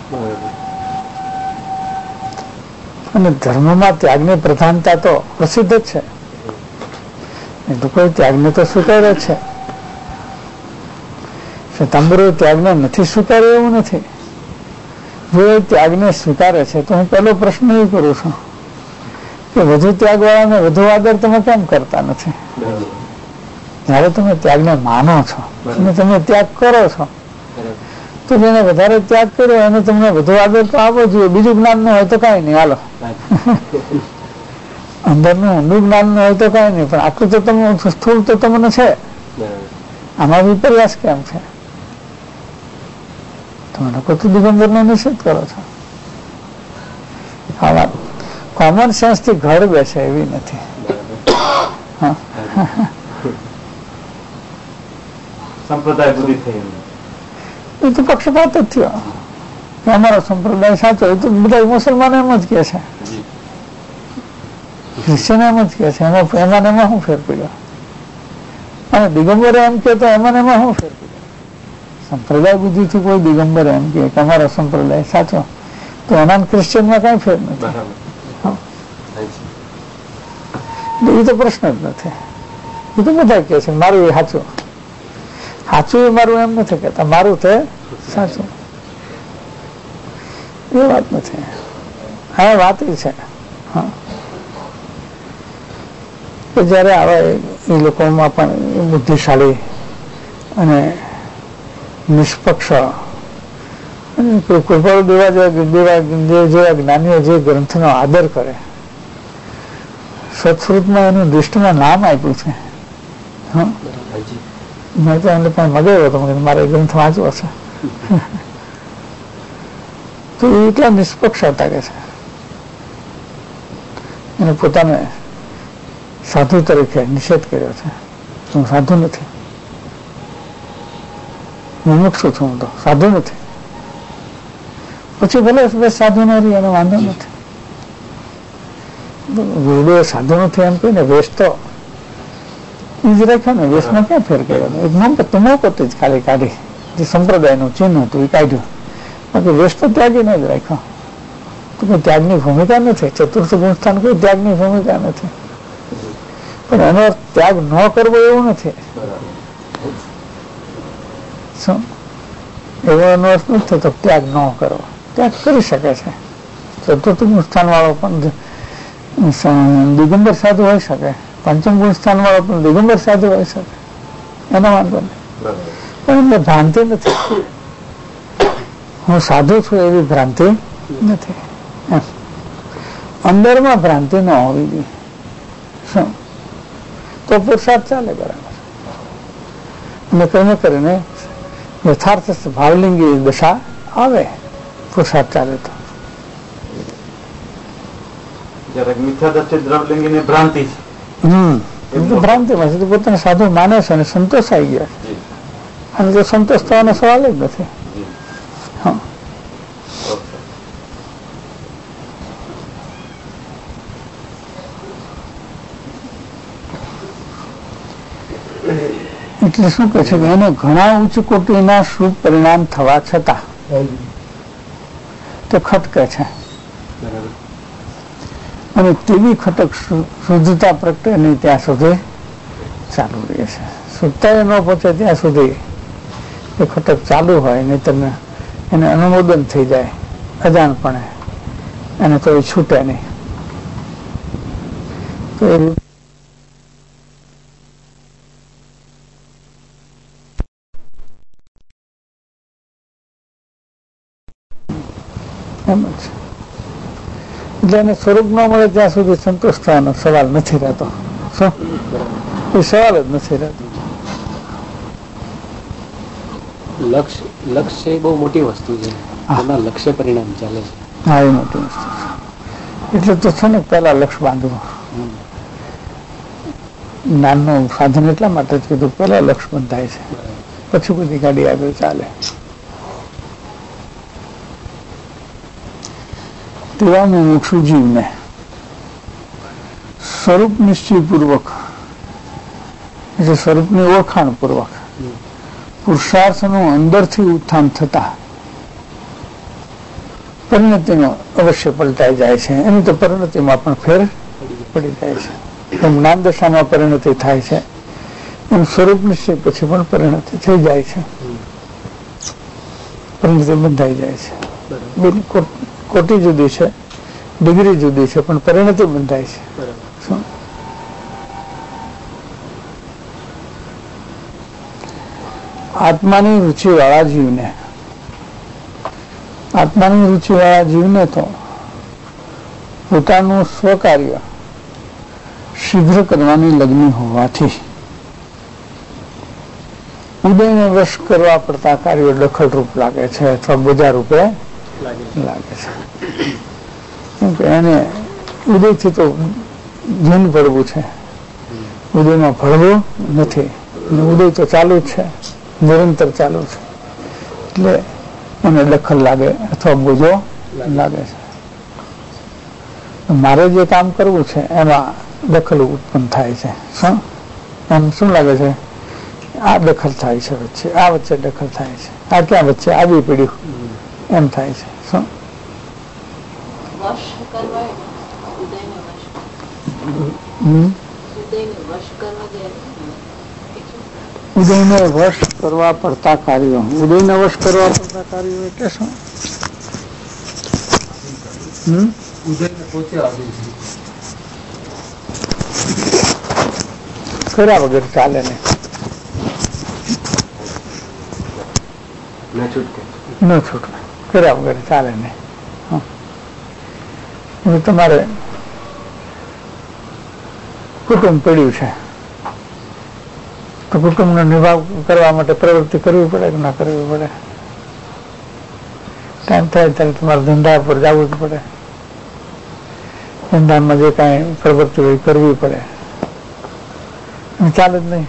B: અને ધર્મમાં ત્યાગની પ્રધાનતા તો પ્રસિદ્ધ જ છે, એ તો કોઈ ત્યાગને તો સ્વીકારે જ છે. શ્વેતાંબરો ત્યાગને નથી સ્વીકાર્યો એવું નથી. જો એ ત્યાગને સ્વીકારે છે તો હું પહેલો પ્રશ્ન એ કરું છું કે વધુ ત્યાગ વાળાને વધુ આદર તમે કેમ કરતા નથી? જયારે તમે ત્યાગને માનો છો અને તમે ત્યાગ કરો છો તો જેને વધારે ત્યાગ કર્યો એને તમને વધુ આદર તો આપવો જોઈએ. બીજું જ્ઞાન ન હોય તો કઈ નહીં, હાલો અંદરનું ઊંડું જ્ઞાન ન હોય તો કઈ નહીં, પણ આટલું તો તમે સ્થૂળ તો તમને છે. આમાં વિપર્યાસ કેમ છે? તમે લોકો તો દિગંબરનો નિષેધ કરો છો. આ વાત કોમન સેન્સ થી ઘર બેસે એવી નથી.
C: સંપ્રદાય બુદ્ધિ થઈ
B: એ તો પક્ષપાત જ થયો. અમારો સંપ્રદાય સાચો, એ તો બધા મુસલમાનો એમ જ કે છે, ક્રિશ્ચન એમ જ કે છે. એમાં એમાં એમાં શું ફેર પડ્યો? અને દિગંબરે એમ કે તો એમાં એમાં શું ફેર પડ્યો? સંપ્રદાય બુદ્ધિથી કોઈ દિગંબર એમ કે અમારો સંપ્રદાય સાચો તો એના ક્રિશ્ચિયનમાં કઈ ફેર નથી. એ તો પ્રશ્ન જ નથી. એ તો બધા કે છે મારું એ સાચું, સાચું એ મારું એમ નથી કેતા, મારું તે સાચું. એ વાત નથી. હા, વાત એ છે હા કે જયારે આવા એ લોકોમાં પણ બુદ્ધિશાળી અને નિષ્પક્ષ કૃપાળુ દેવા જેવા જ્ઞાનીઓ જે ગ્રંથનો આદર કરે, સત્શ્રુતમાં એનું દૃષ્ટિમાં નામ આપ્યું છે. હા, મેં તો એમને પણ મગાવ્યો હતો, મારે ગ્રંથ વાંચવો છે. તો એ એટલા નિષ્પક્ષ હતા કે છે એને પોતાને સાધુ તરીકે નિષેધ કર્યો છે. હું સાધુ નથી, મુમુક્ષુ છું, હું તો સાધુ નથી. પછી ભલે સાધુ ન રહી એનો વાંધો નથી. ગુરુદેવ સાધુ નથી એમ કહીને વેશ તો એ જ રાખ્યો ને, વેશમાં ક્યાં ફેર કર્યો? એક મોમબત્તી મોમબત્તી જ ખાલી કાઢી, જે સંપ્રદાયનું ચિહ્ન હતું એ કાઢ્યું, બાકી વેશ તો ત્યાગીને જ રાખ્યો. તો કોઈ ત્યાગની ભૂમિકા નથી. ચતુર્થ ગુણસ્થાન કોઈ ત્યાગની ભૂમિકા નથી. પણ એનો ત્યાગ ન કરવો એવું નથી. શું એવો એનો અર્થ નથી થતો ત્યાગ ન કરવો. ત્યાગ કરી શકે છે. ચતુર્થ ગુણસ્થાન વાળો પણ દિગંબર સાધુ હોઈ શકે, પંચમ ગુણસ્થાન વાળો પણ દિગંબર સાધુ હોઈ શકે, એનો વાંધો નહીં. પણ એમને ભ્રાંતિ નથી. હું સાધુ છું એવી ભ્રાંતિ નથી. અંદરમાં ભ્રાંતિ ન હોવી જોઈએ. શું તો પુરુષાર્થ ચાલે બરાબર. અને કઈને કરીને યથાર્થ ભાવલિંગી દશા આવે, પુરુષાર્થ ચાલે તો.
C: ભ્રાંતિ
B: હમ ભ્રાંતિમાં છે પોતાને સાધુ માને છે અને સંતોષ આવી ગયા છે. અને જો સંતોષ થવાનો સવાલ જ નથી. હા એટલે શું કહે છે કે એને ઘણા ઉચ્ચ કોટીના શુભ પરિણામ થવા છતાં તે ખટકે છે. અને તેવી ખટક શુદ્ધતા પ્રગટે નહીં ત્યાં સુધી ચાલુ રહે છે. શુદ્ધતા ન પહોંચે ત્યાં સુધી એ ખટક ચાલુ હોય, નહીં તમે એને અનુમોદન થઈ જાય અજાણપણે, અને તો એ છૂટે નહીં. તો એ એમ જ. એટલે એને સ્વરૂપ ન મળે ત્યાં સુધી સંતોષ થવાનો સવાલ નથી રહેતો. શું એ સવાલ જ નથી રહેતો.
A: લક્ષ્ય લક્ષ્ય એ બહુ મોટી વસ્તુ છે. એના લક્ષ્ય પરિણામ ચાલે છે.
B: હા એ મોટી વસ્તુ છે. એટલે તો છે ને પેલા લક્ષ્ય બાંધવું. જ્ઞાનનું સાધન એટલા માટે જ કીધું પેલા લક્ષ્ય બંધાય છે, પછી બધી ગાડી આગળ ચાલે. તેવા મુમુક્ષુ જીવને સ્વરૂપ નિશ્ચયપૂર્વક, એટલે સ્વરૂપની ઓળખાણ પૂર્વક પુરુષાર્થનું અંદરથી ઉત્થાન થતા પરિણતિનો અવશ્ય પલટાઈ જાય છે. એની તો પરિણતિમાં પણ ફેર પડી જાય છે. એમ જ્ઞાન દશામાં પરિણતિ થાય છે, એમ સ્વરૂપ નિશ્ચય પછી પણ પરિણતિ થઈ જાય છે. પરિણતિ બંધાઈ જાય છે. બિલકુલ કોટી જુદી છે, ડિગ્રી જુદી છે, પણ પરિણતિ બંધાય છે. શું આત્માની રુચિ વાળા જીવને આત્માની રુચિ વાળા જીવને તો પોતાનું સ્વકાર્ય શીઘ્ર કરવાની લગ્ન હોવાથી ઉદયને વશ કરવા પડતા કાર્યો દખલરૂપ લાગે છે અથવા બોજા રૂપે લાગે છે. કેમ કે એને ઉદયથી તો જીન ભરવું છે, ઉદયમાં ભરવું નથી. ઉદય તો ચાલુ જ છે, નિરંતર ચાલુ છે. એટલે એને દખલ લાગે અથવા બોજો લાગે છે. મારે જે કામ કરવું છે એમાં દખલ ઉત્પન્ન થાય છે. શું એમ શું લાગે છે? આ દખલ થાય છે વચ્ચે, આ વચ્ચે દખલ થાય છે, આ ક્યાં વચ્ચે આવી પડ્યું એમ થાય છે. શું ઉદયને વશ કરવા પડતા કાર્યો, ઉદયને વશ કરવા પડતા કાર્યો એટલે શું? હમ કર્યા વગર ચાલે નહીં. ન છૂટકે કર્યા વગર ચાલે નહીં. તમારે કુટુંબ પડ્યું છે તો કુટુંબનો નિભાવ કરવા માટે પ્રવૃત્તિ કરવી પડે કે ના કરવી પડે? ટાઈમ થાય ત્યારે તમારે ધંધા પર જવું જ પડે. ધંધામાં જે કાંઈ પ્રવૃત્તિ હોય કરવી પડે. ચાલે જ નહીં,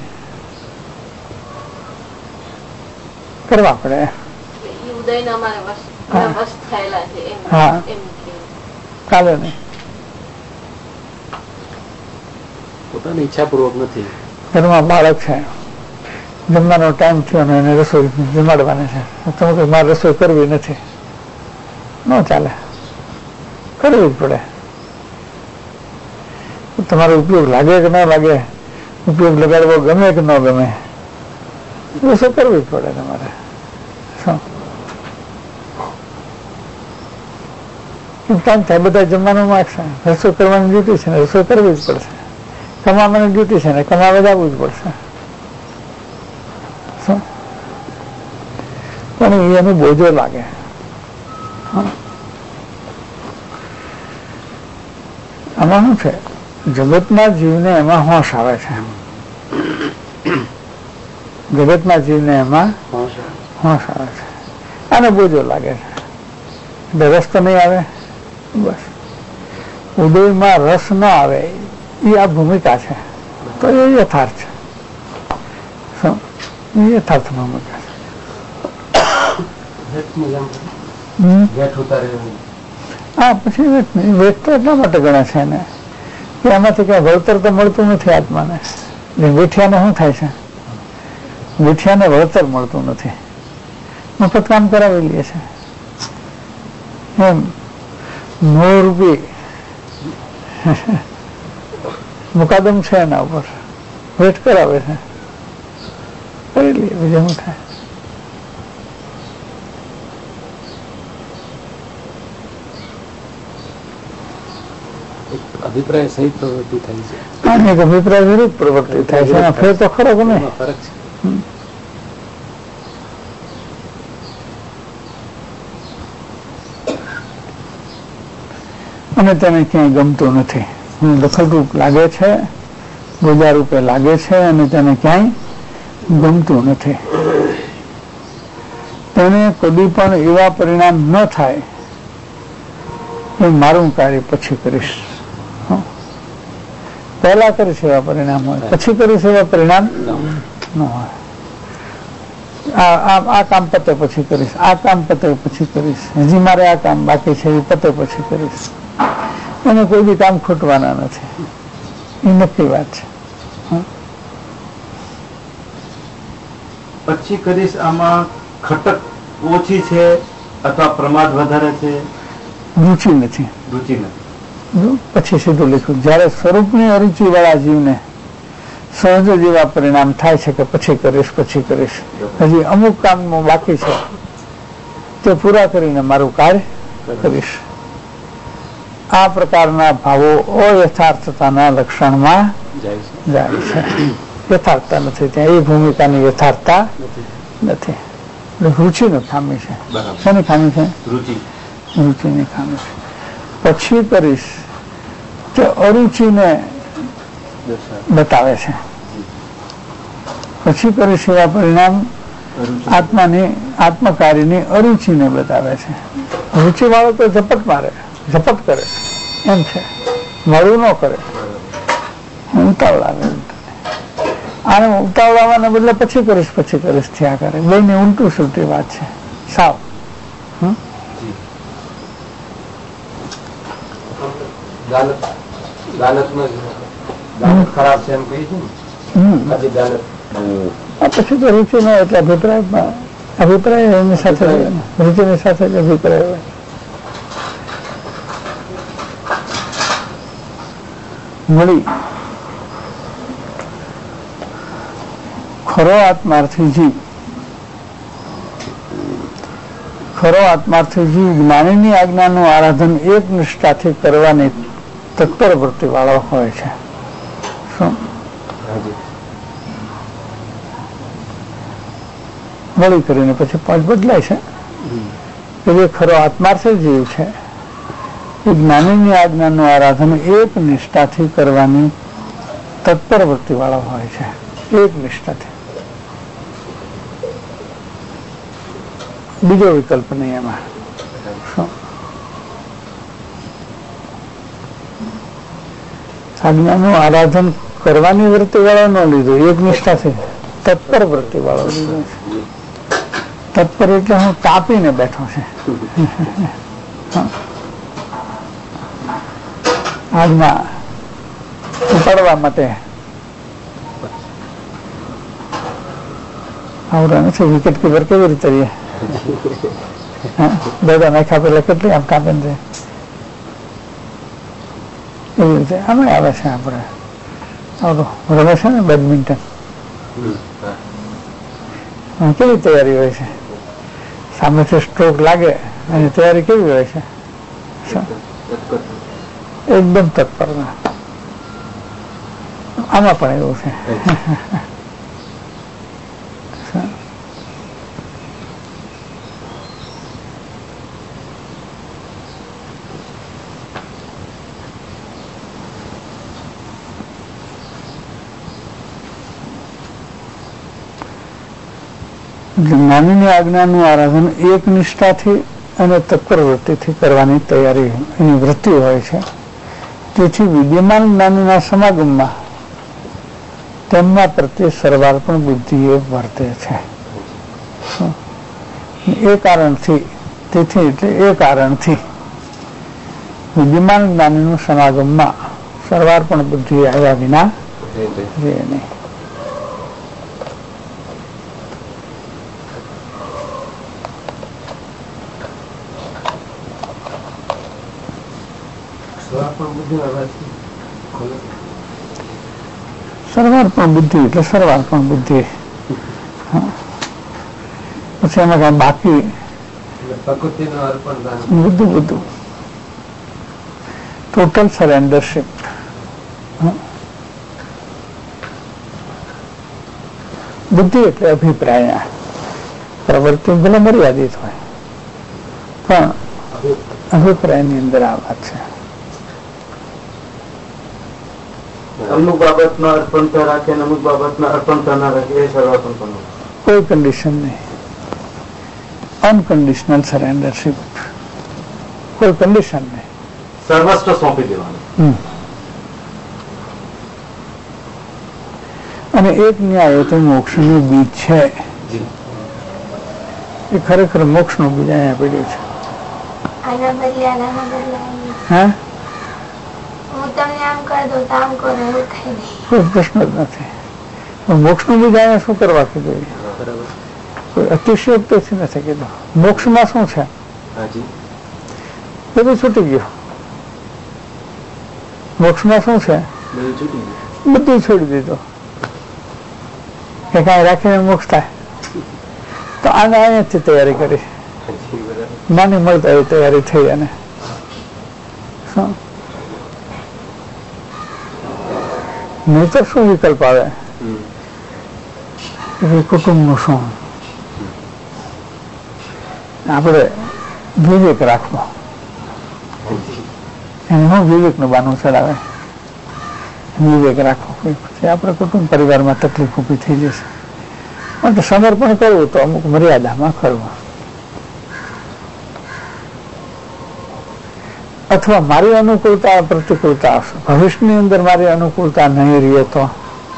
B: કરવા પડે. હા ચાલે નહીં.
A: પોતાની ઈચ્છાપૂર્વક નથી.
B: ઘરમાં બાળક છે, જમવાનો ટાઈમ થયો અને એને રસોઈ જમાડવાની છે, તમે કહો મારે રસોઈ કરવી નથી, ન ચાલે, કરવી જ પડે. તમારો ઉપયોગ લાગે કે ન લાગે, ઉપયોગ લગાડવો ગમે કે ન ગમે, રસોઈ કરવી જ પડે તમારે. શું ટાઈમ થાય બધા જમવાનું માગશે, રસોઈ કરવાની ડ્યુટી છે ને રસોઈ કરવી જ પડશે. કમાવાની ડ્યુટી છે ને કમાવા જવું જ પડશે. શું પણ એનો બોજો લાગે. આમાં શું છે, જગતના જીવને એમાં હોશ આવે છે. જગતના જીવને એમાં હોશ આવે છે. આને બોજો લાગે છે એટલે રસ તો નહીં આવે. બસ ઉદયમાં રસ ન આવે એ આ ભૂમિકા છે. તો એ યથાર્થ છે, યથાર્થ ભૂમિકા છે. હા, પછી વેટ તો એટલા માટે ગણે છે એને કે એમાંથી કઈ વળતર તો મળતું નથી આત્માને. વેઠિયાને શું થાય છે? વેઠિયાને વળતર મળતું નથી, મફત કામ કરાવી લે છે. એમ નો રૂપી મુકાદમ છે એના ઉપર, વેટ કરાવે છે, કરી લે, બીજું શું થાય?
A: અભિપ્રાય સહિત પ્રવૃત્તિ થાય છે.
B: અનેક અભિપ્રાય વિરુદ્ધ પ્રવૃત્તિ થાય છે. ફેર તો ખરો કે નહીં?
A: ફરક છે.
B: અને તેને ક્યાંય ગમતું નથી. દખલરૂપ લાગે છે, બોજા રૂપે લાગે છે અને તેને ક્યાંય ગમતું નથી. તેને કદી પણ એવા પરિણામ ન થાય કે મારું કાર્ય પછી કરીશ. પહેલા કરીશ એવા પરિણામ હોય, પછી કરીશ એવા પરિણામ ન હોય. આ કામ પતે પછી કરીશ, આ કામ પતે પછી કરીશ, હજી મારે આ કામ બાકી છે એ પતે પછી કરીશ. એને કોઈ બી કામ ખૂટવાના નથી. એ નક્કી વાત છે.
C: પછી કરીશ આમાં ખટક ઓછી છે અથવા પ્રમાદ વધારે છે?
B: રુચિ નથી.
C: રુચિ નથી.
B: પછી સીધું લખ્યું, જયારે સ્વરૂપની અરુચિ વાળા જીવને સહજ જેવા પરિણામ થાય છે કે પછી કરીશ પછી કરીશ, હજી અમુક કામ બાકી છે તે પૂરા કરીને મારું કાર્ય કરીશ. આ પ્રકારના ભાવો અયથાર્થતાના લક્ષણમાં જાય છે. યથાર્થતા નથી ત્યાં, એ ભૂમિકાની યથાર્થતા નથી. રુચિની ખામી છે. શેની ખામી છે? રુચિની ખામી છે. પછી કરીશ તે અરુચિને બતાવે છે. પછી કરીશ એવા પરિણામ આત્માની આત્મકાર્યની અરુચિને બતાવે છે. રુચિ વાળો તો ઝપટ મારે, ઝપટ કરે એમ છે, મળું ન કરે, ઉતાવળાવે. આને ઉતાવળાવાના બદલે પછી કરીશ પછી કરીશ થયા કરે. બેને ઉલટું સુલટી વાત છે સાવ.
C: ખરાબ છે એમ કહી છે.
B: પછી તો રુચિ ન એટલે અભિપ્રાય અભિપ્રાય એની સાથે રુચિની સાથે જ અભિપ્રાય હોય. મળી ખરો આત્માર્થી જીવ, ખરો આત્માર્થી જીવ જ્ઞાનીની આજ્ઞાનું આરાધન એક નિષ્ઠાથી કરવાની તત્પર વૃત્તિ વાળો હોય છે. શું વળી કરીને પછી પાંચ બદલાય છે કે જે ખરો આત્માર્થી જીવ છે એ જ્ઞાનીની આજ્ઞાનું આરાધન એક નિષ્ઠાથી કરવાની તત્પર વૃત્તિ વાળો હોય છે. એક નિષ્ઠાથી, બીજો વિકલ્પ નહીં એમાં. આજ્ઞાનું આરાધન કરવાની વૃત્તિ વાળો ન લીધો, એક નિષ્ઠાથી તત્પર વૃત્તિ વાળો લીધો છે. તત્પર એટલે હું તાપીને બેઠો છે. આજ્ઞા ઉપાડવા માટે આવડા નથી. વિકેટ કીપર કેવી રીતે રહીએ? દાદા નાખ્યા પેલા કેટલી આમ કાપે છે એવી રીતે આમે આવે છે. આપણે આવડું રમે છે ને બેડમિન્ટન, કેવી તૈયારી હોય છે? સામેથી સ્ટ્રોક લાગે એની તૈયારી કેવી હોય છે? એકદમ તત્પર. આમાં પણ એવું છે. જ્ઞાનીની આજ્ઞાનું આરાધન એક નિષ્ઠાથી અને તત્પર વૃત્તિથી કરવાની તૈયારી એની વૃત્તિ હોય છે. તેથી વિદ્યમાન જ્ઞાનીના સમાગમમાં તેમના પ્રત્યે સર્વાર્પણ બુદ્ધિ એ વર્તે છે. એ કારણથી તેથી એટલે એ કારણથી વિદ્યમાન જ્ઞાનીનું સમાગમમાં સર્વાર્પણ બુદ્ધિ આવ્યા વિના રહે નહીં. સર્વાર્પણ બુદ્ધિ એટલે સર્વાર્પણ બુદ્ધિ. પછી એમાં કઈ બાકી બધું બધું ટોટલ સરેન્ડરશીપ. બુદ્ધિ એટલે અભિપ્રાય. પ્રવૃત્તિ ભલે મર્યાદિત હોય પણ અભિપ્રાયની અંદર આ વાત છે.
C: અમુક બાબતમાં અર્પણતા રાખે અમુક બાબતમાં અર્પણતા ના રાખે એ સર્વાર્પણ કરવું.
B: કોઈ કન્ડિશન નહીં. Unconditional surrendership. કોઈ કન્ડિશન નહીં.
C: સર્વસ્વ સોંપી દેવાનું.
B: અને એક ન્યાય તો મોક્ષનું બીજ છે. એ ખરેખર મોક્ષનું બીજ અહીંયા પડ્યું છે. હા, કોઈ પ્રશ્ન જ નથી. મોક્ષનું બીજ અહીંયા શું કરવા કીધું? કોઈ અતિશયોક્તિથી નથી કીધું. મોક્ષમાં શું છે? બધું છૂટી ગયું. મોક્ષમાં શું છે? બધું છોડી દીધું કે કાંઈ રાખીને મોક્ષ થાય. તો આને અહીંયાથી તૈયારી કરી. નાની મળતા એવી તૈયારી થઈ. અને શું નહીં તો શું વિકલ્પ આવે? કુટુંબનું શું? આપણે વિવેક રાખવો. એને હું વિવેકનું બાનું ચડાવે. વિવેક રાખવો. પછી આપણે કુટુંબ પરિવારમાં તકલીફ ઊભી થઈ જશે. પણ સમર્પણ કરવું તો અમુક મર્યાદામાં કરવું. અથવા મારી અનુકૂળતા પ્રતિકૂળતા આવશે. ભવિષ્યની અંદર મારી અનુકૂળતા નહીં રહે તો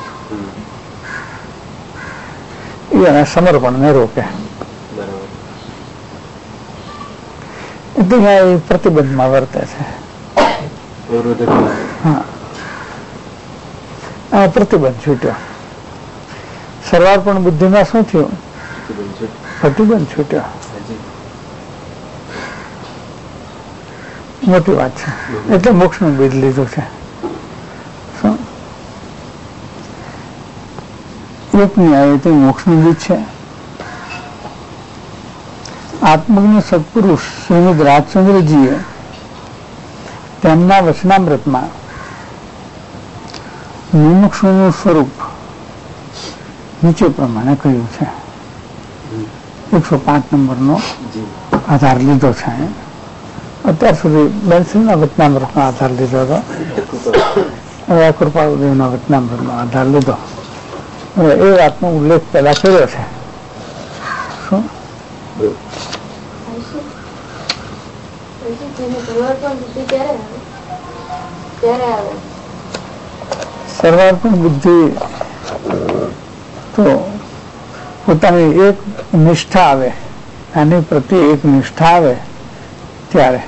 B: એને સમર્પણને રોકે. એટલે એ પ્રતિબંધમાં વર્તે છે. હા, આ પ્રતિબંધ છૂટ્યો. સર્વાર્પણ બુદ્ધિમાં શું થયું? પ્રતિબંધ છૂટ્યો. મોટી વાત છે. એટલે મોક્ષનું બીજ લીધું છે. એકની આવે તે મોક્ષનું બીજ છે. આત્મજ્ઞ સત્પુરુષ શ્રીમદ રાજચંદ્રજીએ તેમના વચનામૃતમાં મુમુક્ષુનું સ્વરૂપ નીચે પ્રમાણે કહ્યું છે. એકસો પાંચ નંબરનો આધાર લીધો છે. અત્યાર સુધી બેન્સિલના વચનામૃતનો આધાર લીધો હતો. હવે કૃપાળુદેવના વચનામૃતનો આધાર લીધો. હવે એ વાતનો ઉલ્લેખ પેલા કર્યો છે. શું સર્વાર્પણ બુદ્ધિ તો પોતાની એક નિષ્ઠા આવે, આની પ્રત્યે એક નિષ્ઠા આવે ત્યારે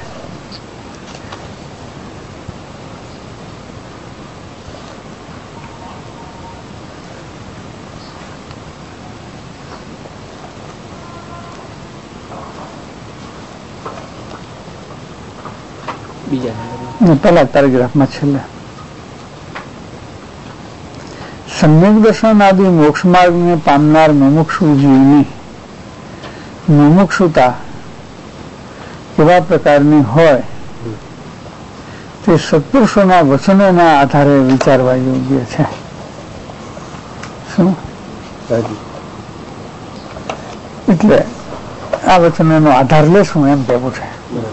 B: પેલા પેરેગ્રાફમાં છેલ્લે સમ્યક દર્શન આદિ મોક્ષ માર્ગને પામનાર મુમુક્ષુ જીવની મુમુક્ષુતા કેવા પ્રકારની હોય તે સત્પુરુષોના વચનોના આધારે વિચારવા યોગ્ય છે. શું એટલે આ વચનોનો આધાર લેશું એમ કહેવું છે.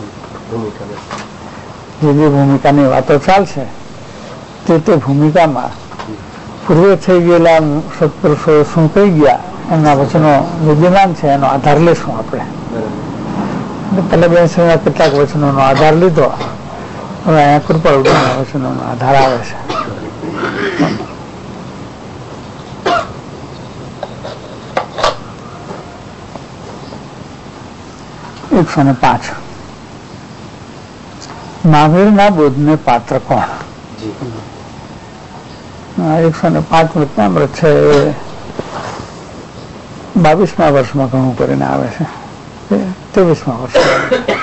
B: જે જે ભૂમિકાની વાતો ચાલશે તે તે ભૂમિકામાં પૂર્વે થઈ ગયેલા સત્પુરુષો શું કહી ગયા એમના વચનો વિદ્યમાન છે એનો આધાર લેશું આપણે. પેલા બે કેટલાક વચનોનો આધાર લીધો, હવે અહીંયા કૃપાળુ વચનોનો આધાર આવે છે. એકસો ને પાંચ મહાવીરના બોધને પાત્ર કોણ? એકસો ને પાંચ વચનામૃત છે એ બાવીસમા વર્ષમાં ઘણું કરીને આવે છે, ત્રેવીસમા વર્ષમાં.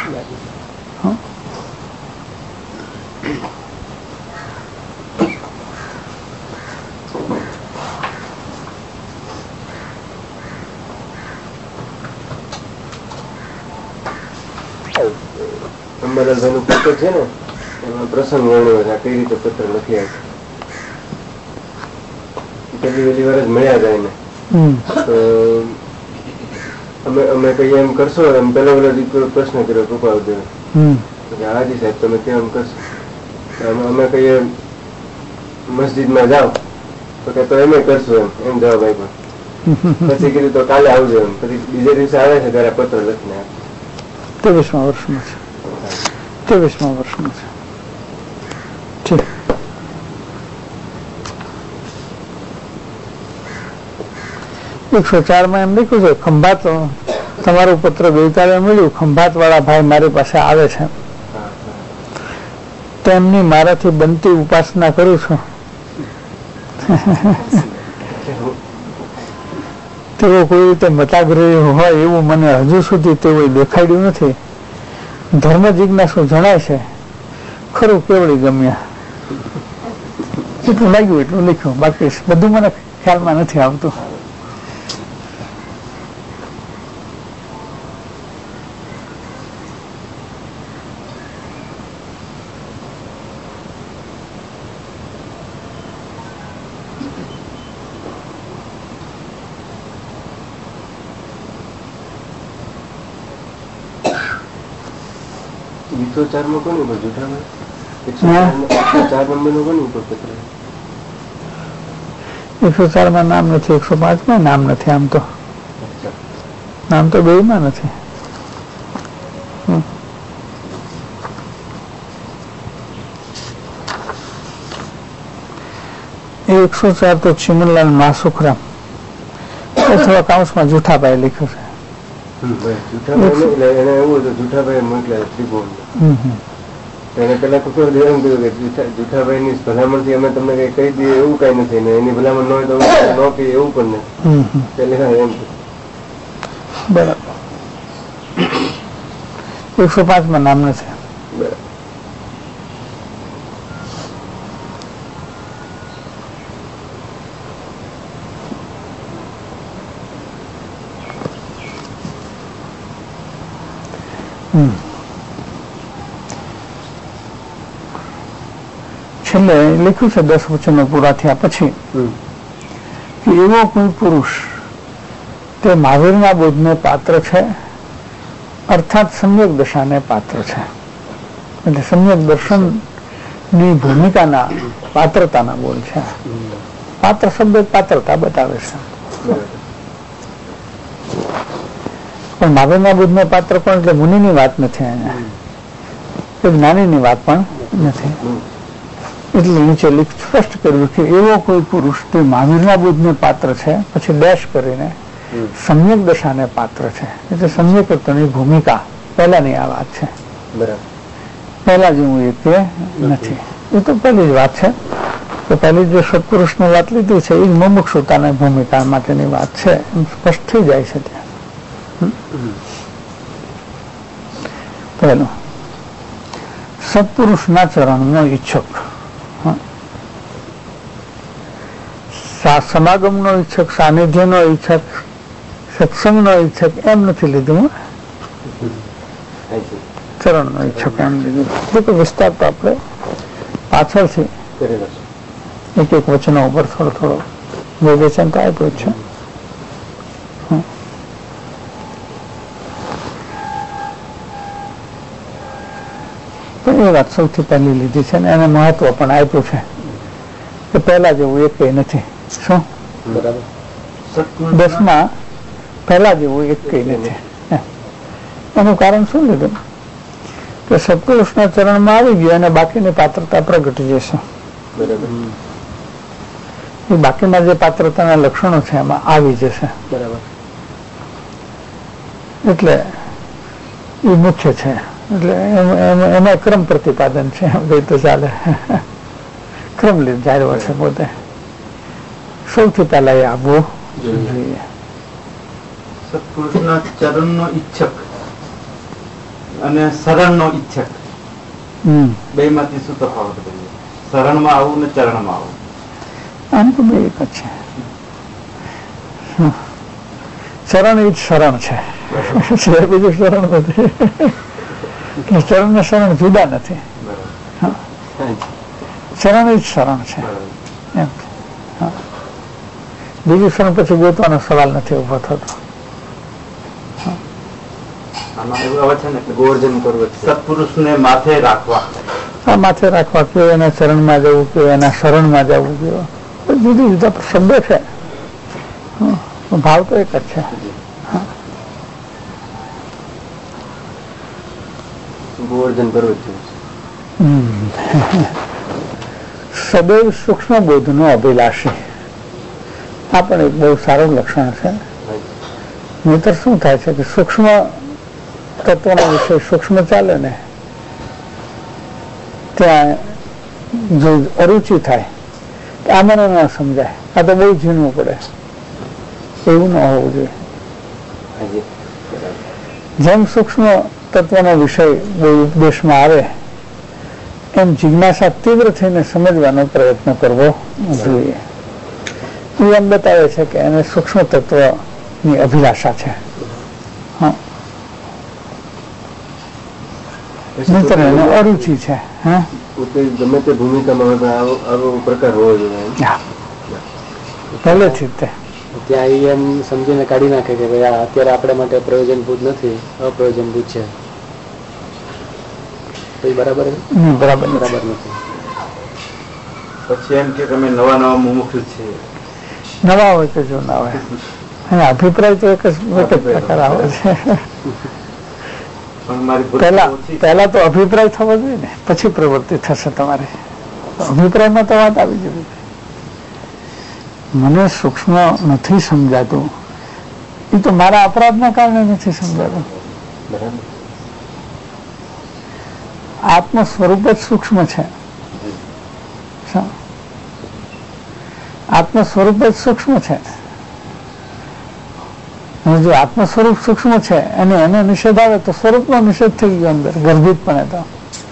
C: અંબાલાલભાઈ નું પુસ્તક છે ને એમાં પ્રસંગ વર્ણવ્યો છે કઈ રીતે પત્ર લખ્યા છે. પહેલી પહેલી વાર જ મળ્યા હતા એને, તો અમે અમે કહીએ એમ કરશો એમ પેલા પેલા પ્રશ્ન કર્યો કૃપાળુદેવ કે હાજી સાહેબ તમે કેમ કરશો? અમે કહીએ મસ્જિદમાં જાઓ તો કે તો એમ કરશું એમ એમ જવાબ આપ્યો. પછી કીધું તો કાલે આવજો એમ. પછી બીજે દિવસે આવે છે ત્યારે પત્ર લખીને આપે.
B: ત્રેવીસમા વર્ષમાં છે, ત્રેવીસમા વર્ષમાં છે. ઠીક. એકસો ચાર માં એમ લખ્યું છે ખંભાત તમારું પત્ર ગઈકાલે મળ્યું, ખંભાત વાળા ભાઈ મારી પાસે આવે છે, તેમની મારાથી બનતી ઉપાસના કરું છું. તેઓ કોઈ રીતે મતાગ્રહી હોય એવું મને હજુ સુધી તેઓ દેખાડ્યું નથી. ધર્મ જિજ્ઞાસુ જણાય છે, ખરું કેવડી ગમ્યા. એટલું લાગ્યું એટલું લખ્યું, બાકી બધું મને ખ્યાલમાં નથી આવતું.
C: એકસો ચાર માં કોની ઉપર જૂઠાભાઈ? એકસો ચાર નંબર નું કોની ઉપર પત્ર?
B: એકસો ચાર માં નામ નથી, એકસો પાંચ માં નામ નથી. આમ તો નામ તો બે માં નથી. એકસો ચાર તો ચિમનલાલ માસુખરામ અથવા કાઉન્સમાં જૂઠાભાઈ લખ્યું છે.
C: એને પેલા કુકરદેવ એમ કીધું કે જૂઠાભાઈ ની ભલામણ થી અમે તમને કઈ કહી દઈએ એવું કઈ નથી ને એની ભલામણ ન હોય તો ન કહીએ એવું પણ નથી. પેલા એમ
B: બરાબર. એકસો પાંચ માં નામ નથી.
C: બરાબર.
B: છેલ્લે લખ્યું છે દસ વચનો પૂરા થયા પછી કે એવો કોઈ પુરુષ તે મહાવીરના બોધને પાત્ર છે, અર્થાત સમ્યક દશાને પાત્ર છે. એટલે સમ્યક દર્શન ની ભૂમિકાના પાત્રતાના બોલ છે. પાત્ર શબ્દ પાત્રતા બતાવે છે. પણ મહાવીરના બોધને પાત્ર પણ એટલે મુનિની વાત નથી, અહીંયા જ્ઞાનીની વાત પણ નથી. એટલે નીચે સ્પષ્ટ કર્યું કે એવો કોઈ પુરુષ તે મહાવીરના બોધને પાત્ર છે, પછી ડેશ કરીને સમ્યક દશાને પાત્ર છે. એટલે સમ્યકત્વની ભૂમિકા પહેલાની આ વાત છે. પહેલા જેવું એ કે નથી. એ તો પહેલી જ વાત છે કે પહેલી જે સત્પુરુષની વાત લીધી છે એ મુમુક્ષુતાની ભૂમિકા માટેની વાત છે, એમ સ્પષ્ટ થઈ જાય છે ત્યાં. પહેલું સત્પુરુષના ચરણનો ઈચ્છક, સમાગમનો ઈચ્છક, સાનિધ્યનો ઈચ્છક, સત્સંગનો ઈચ્છક એમ નથી લીધું, ચરણનો ઈચ્છક એમ લીધું. તો વિસ્તાર તો આપણે પાછળથી એક એક વચનો ઉપર થોડો થોડો વિવેચન તો આપ્યું જ છે. પણ એ વાત સૌથી પહેલી લીધી છે ને એને મહત્વ પણ આપ્યું છે કે પહેલા જેવું એક નથી. શું
C: બરાબર.
B: દસમાં પહેલા જેવું એક કઈ નથી. એનું કારણ શું લીધું કે સત્પુરુષના ચરણમાં આવી ગયો અને બાકીની પાત્રતા પ્રગટી જશે. એ બાકીના જે પાત્રતાના લક્ષણો છે એમાં આવી જશે.
A: બરાબર.
B: એટલે એ મુખ્ય છે. એટલે એમાં ક્રમ પ્રતિપાદન છે એમ કઈ તો ચાલે. ક્રમ લીધ જાળવો છે પોતે. સૌથી પહેલા એ આવવું જોઈએ.
D: સત્પુરુષના ચરણનો ઈચ્છક અને શરણનો ઈચ્છક બે માંથી શું તફાવત કરીએ? શરણમાં આવું ને ચરણમાં આવું.
B: આમ તો બે એક જ છે. શરણ એ જ શરણ છે, બીજું શરણ નથી. શરણ ને શરણ જુદા નથી. શરણ એ જ શરણ છે એમ. બીજું શરણ પછી ગોતવાનો સવાલ નથી ઉભો થતો.
D: સત્પુરુષને માથે રાખવા,
B: આ માથે રાખવા કયો, એના ચરણમાં જવું કયો, એના શરણમાં જવું કયો, જુદી જુદા શબ્દો છે. ભાવ તો એક જ છે.
C: ગોવર્ધન પર્વત
B: સદૈવ સૂક્ષ્મ બોધ નો અભિલાષી. આ પણ એક બહુ સારું લક્ષણ છે. નહીતર શું થાય છે કે સૂક્ષ્મ તત્વનો વિષય સૂક્ષ્મ ચાલે ને ત્યાં જો અરુચિ થાય કે આ મને ન સમજાય, આ તો બહુ ઝીણવું પડે, એવું ન હોવું જોઈએ. જેમ સૂક્ષ્મ તત્વનો વિષય બહુ ઉપદેશમાં આવે એમ જિજ્ઞાસા તીવ્ર થઈને સમજવાનો પ્રયત્ન કરવો જોઈએ. એ એમ બતાવે છે કે એને સૂક્ષ્મ તત્વની અભિલાષા છે. હા, નહીતર એને અરુચિ છે. હા,
C: ગમે તે ભૂમિકામાં આવો પ્રકાર હોવો જોઈએ
B: પહેલેથી જ.
A: ત્યાં એમ સમજીને કાઢી નાખે કે ભાઈ આ અત્યારે આપણા માટે પ્રયોજનભૂત નથી, અપ્રયોજનભૂત છે. બરાબર
B: બરાબર
A: બરાબર નથી.
D: પછી એમ કે તમે નવા નવા મુમુક્ષુ છે.
B: નવા હોય કે જૂના હોય, અને અભિપ્રાય તો એક જ એક જ પ્રકાર આવે છે. પહેલા પહેલા તો અભિપ્રાય થવો જોઈએ ને, પછી પ્રવૃત્તિ થશે તમારી. અભિપ્રાયમાં તો વાત આવી જવી. મને સૂક્ષ્મ નથી સમજાતું, એ તો મારા અપરાધના કારણે નથી સમજાતું. આત્મ સ્વરૂપ જ સૂક્ષ્મ છે. આત્મ સ્વરૂપ જ સૂક્ષ્મ છે. જો આત્મ સ્વરૂપ સૂક્ષ્મ છે અને એનો નિષેધ આવે તો સ્વરૂપનો નિષેધ થઈ ગયો. અંદર ગર્ભિતપણે તો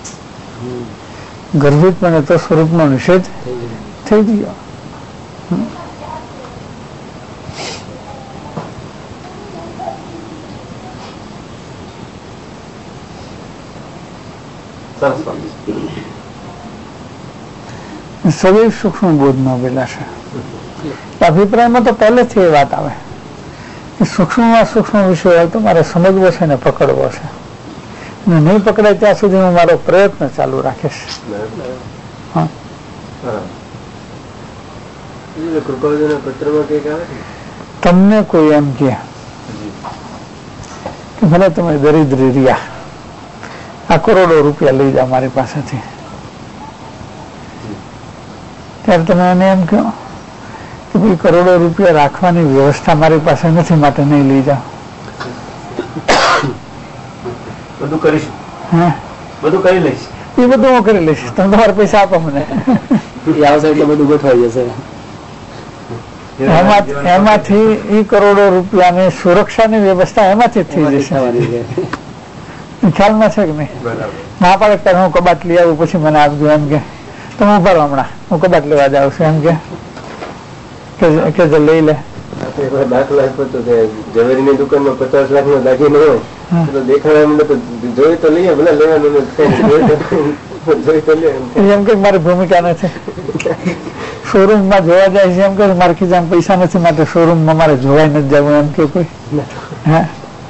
B: ગર્ભિતપણે તો સ્વરૂપનો નિષેધ થઈ ગયો. સદૈવ સૂક્ષ્મ બોધ નો અભિલાષા. અભિપ્રાયમાં તો પહેલેથી એ વાત આવે કે સૂક્ષ્મમાં સૂક્ષ્મ વિષય હોય તો મારે સમજવો છે ને પકડવો છે, અને નહીં પકડાય ત્યાં સુધી હું મારો પ્રયત્ન ચાલુ રાખીશ. હા, તમને કોઈ એમ કે ભલે તમે દરિદ્રી રહ્યા, આ કરોડો રૂપિયા લઈ જાઓ મારી પાસેથી, ત્યારે તમે એને એમ કહો કે ભાઈ કરોડો રૂપિયા રાખવાની વ્યવસ્થા મારી પાસે નથી, માટે નહીં લઈ જાઓ.
D: બધું કરીશું.
B: હા,
D: બધું કરી લઈશ.
B: એ બધું હું કરી લઈશ, તમે તમારા પૈસા આપો મને.
A: આવશે એટલે બધું ગોઠવાઈ જશે.
B: એમાંથી એ કરોડો રૂપિયાની સુરક્ષાની વ્યવસ્થા એમાંથી થઈ જશે. ખ્યાલમાં છે કે નહીં? ના પાડે હું કબાટ લઈ આવું પછી મને આપજો એમ કે તમે ઉભા રહો, હમણાં હું કબાટ લેવા જાઉં છું એમ કે લઈ લે.
C: દાખલા ઝવેરી ની દુકાન માં પચાસ લાખ નો દાગીનો હોય તો દેખાડવા જોઈ તો લઈએ, ભલે લેવાનું જોઈ તો લે
B: એમ કે મારી ભૂમિકા નથી. શોરૂમ માં જોવા જાય છે એમ કે મારે ખીચામાં પૈસા નથી માટે શોરૂમ માં મારે જોવાય નથી જવું એમ કે કોઈ. હા,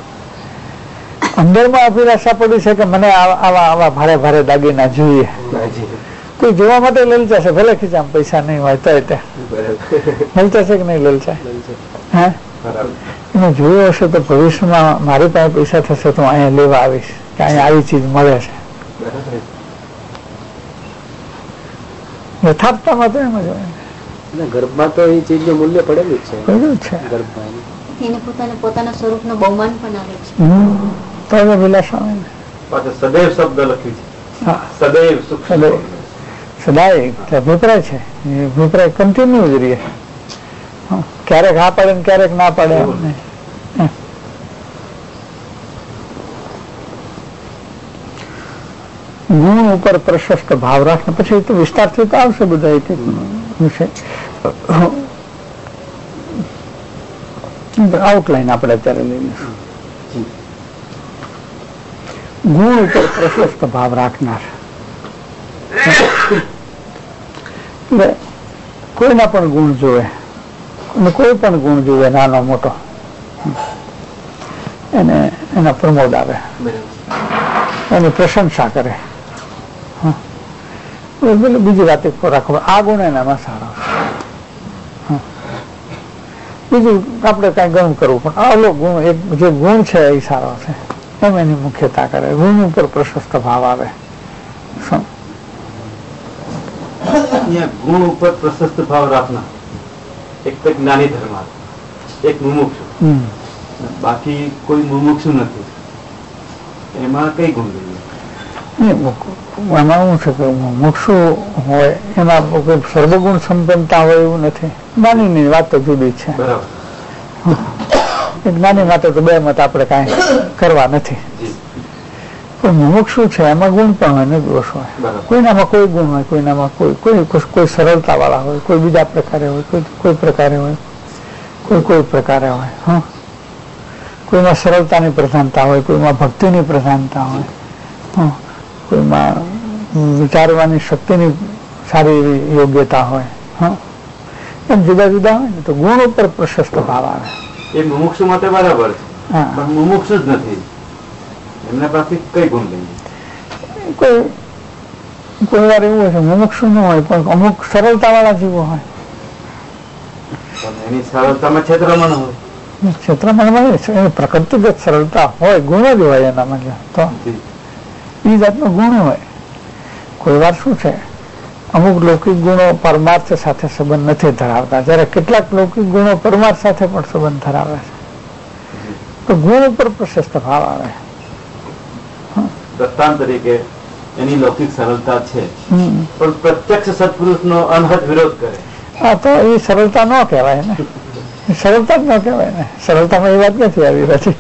B: અંદર માં અભિલાષા પડી છે કે મને આવા આવા ભારે ભારે દાગીના જોઈએ. કોઈ જોવા માટે લલચાશે, ભલે ખીચામાં પૈસા નહીં હોય તો લલચાશે કે નહીં લલચાય? હે એને જોયું હશે તો ભવિષ્યમાં મારી પાસે પૈસા થશે તો અહીંયા લેવા આવીશ કે અહીંયા આવી ચીજ મળે છે. યથાર્થતામાં તો એમ જ હોય.
A: ગર્ભમાં તો એ ચીજ નું મૂલ્ય પડેલું જ છે.
B: પડેલું છે.
A: ગર્ભમાં
E: એને પોતાને પોતાના સ્વરૂપનું બહુમાન પણ આવે છે.
B: તો વિલાસવાણી
D: સદૈવ શબ્દ લખ્યું છે.
B: હા,
D: સદૈવ સુખ
B: સદૈવ સદાય એટલે અભિપ્રાય છે. એ અભિપ્રાય કન્ટિન્યુ જ રહીએ. ક્યારેક હા પડે ને ક્યારેક ના પડે એમ નહીં. ગુણ ઉપર પ્રશસ્ત ભાવ રાખે પછી તો વિસ્તારથી તો આવશે બધા એક વિષય. આઉટલાઈન આપણે અત્યારે લઈ લઈશું. ગુણ ઉપર પ્રશસ્ત ભાવ રાખનાર એટલે કોઈના પણ ગુણ જોવે, કોઈ પણ ગુણ જોવે નાનો મોટો એને એના પ્રમોદ આવે, એની પ્રશંસા કરે. બીજી વાત રાખો આ ગુણ એનામાં સારો છે. બીજું આપણે કઈ ગણું કરવું પણ આલો ગુણ એક જે ગુણ છે એ સારો છે એમ એની મુખ્યતા કરે. ગુણ ઉપર પ્રશસ્ત ભાવ આવે. શું
D: ગુણ ઉપર પ્રશસ્ત ભાવ રાખના એક તો જ્ઞાની ધર્મ, એક મુમુક્ષુ, બાકી કોઈ મુમુક્ષુ નથી. એમાં કઈ ગુણ જોઈએ?
B: એમાં શું છે કે મુમુક્ષુ હોય એમાં કોઈ સર્વગુણ સંપન્નતા હોય એવું નથી. જ્ઞાનીની વાત તો જુદી છે. જ્ઞાની માટે તો બે મત આપણે કાંઈ કરવા નથી. પણ મુમુક્ષુ છે એમાં ગુણ પણ હોય ને દોષ હોય. કોઈનામાં કોઈ ગુણ હોય, કોઈનામાં કોઈ કોઈ કોઈ સરળતા વાળા હોય, કોઈ બીજા પ્રકારે હોય, કોઈ કોઈ પ્રકારે હોય, કોઈ કોઈ પ્રકારે હોય. હા, કોઈમાં સરળતાની પ્રધાનતા હોય, કોઈમાં ભક્તિની પ્રધાનતા હોય, હા, કોઈમાં વિચારવાની શક્તિની સારી એવી યોગ્યતા હોય. હા, એમ જુદા જુદા હોય ને તો ગુણ ઉપર પ્રશસ્ત ભાવ આવે.
D: એ મુમુક્ષુ માટે બરાબર છે, પણ મુમુક્ષુ જ નથી. એમના પાસે કઈ ગુણ લઈએ?
B: કોઈ કોઈ વાર એવું હોય છે મુમુક્ષુ ન હોય પણ અમુક સરળતા વાળા જીવો હોય.
D: એની સરળતામાં છેતરામણ હોય.
B: છેતરામણ એની પ્રકૃતિગત સરળતા હોય, ગુણ જ હોય એનામાં. તો એ જાતનો ગુણ હોય. કોઈ વાર શું છે અમુક લૌકિક ગુણો પરમાર્થ સાથે સંબંધ નથી ધરાવતા, જયારે કેટલાક લૌકિક ગુણો પરમાર્થ સાથે પણ સંબંધ ધરાવે છે. તો ગુણ ઉપર પ્રશસ્ત ભાવ આવે.
D: દ્રષ્ટાંત તરીકે એની લૌકિક સરળતા છે પણ પ્રત્યક્ષ સત્પુરુષ નો અનહદ વિરોધ કરે.
B: હા, તો એ સરળતા ન કહેવાય ને. સરળતા જ ન કહેવાય ને. સરળતામાં એ વાત નથી આવી રહી.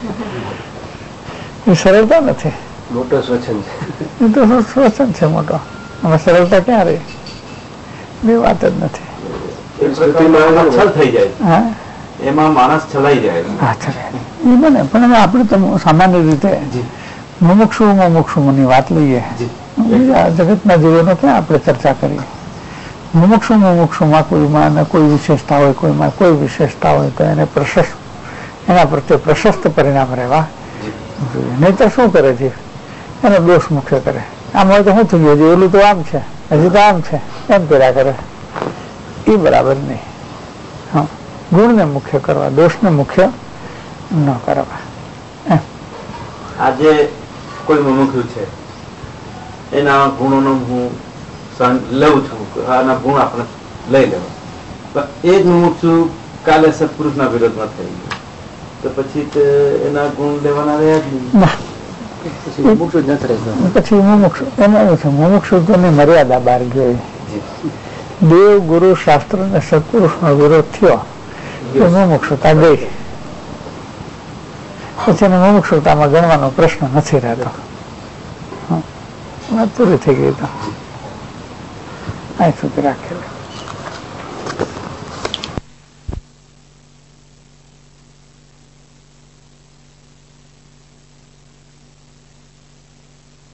B: એ સરળતા નથી.
C: મોટો સ્વચ્છંદ
B: એ તો સ્વચ્છંદ છે મોટો. આમાં સરળતા ક્યાં રહી? બે વાત જ નથી.
D: છલ થઈ જાય, એમાં માણસ છલાઈ જાય.
B: હા, છલાય એ બને. પણ આપણે તો સામાન્ય રીતે મુમુક્ષુ મુમુક્ષુની વાત લઈએ. બીજા જગતના જીવોનો ક્યાં આપણે ચર્ચા કરીએ? મુમુક્ષુ મુમુક્ષુમાં કોઈમાં કોઈ વિશેષતા હોય, કોઈમાં કોઈ વિશેષતા હોય તો એને પ્રશસ્ત, એના પ્રત્યે પ્રશસ્ત પરિણામ રહેવા જોઈએ. નહીં તો શું કરે છે? એને દોષ મુખ્ય કરે. આમ હોય તો શું થઈ ગયું? ઓલું તો આમ છે, હજી તો આમ છે, એમ કર્યા કરે. એ બરાબર નહીં. હા, ગુણને મુખ્ય કરવા, દોષને મુખ્ય ન કરવા.
D: આજે કોઈ મુમુક્ષુ છે, એના ગુણોનો હું લઉં છું, આના ગુણ આપણે લઈ લેવા. એ જ મુમુક્ષુ કાલે સત્પુરુષના વિરોધમાં થઈ ગયો તો પછી એના ગુણ લેવાના રહ્યા જ નહીં.
B: પછી મુમુક્ષુ એમાં એવું છે, મુમુક્ષુત્વની મર્યાદા બહાર ગઈ. દેવ ગુરુ શાસ્ત્ર અને સત્પુરુષનો વિરોધ થયો તો મુમુક્ષુતા ગઈ. પછી એને મુમુક્ષુતામાં ગણવાનો પ્રશ્ન નથી રહેતો. વાત પૂરી થઈ ગઈ. તો અહીં સુધી રાખેલું.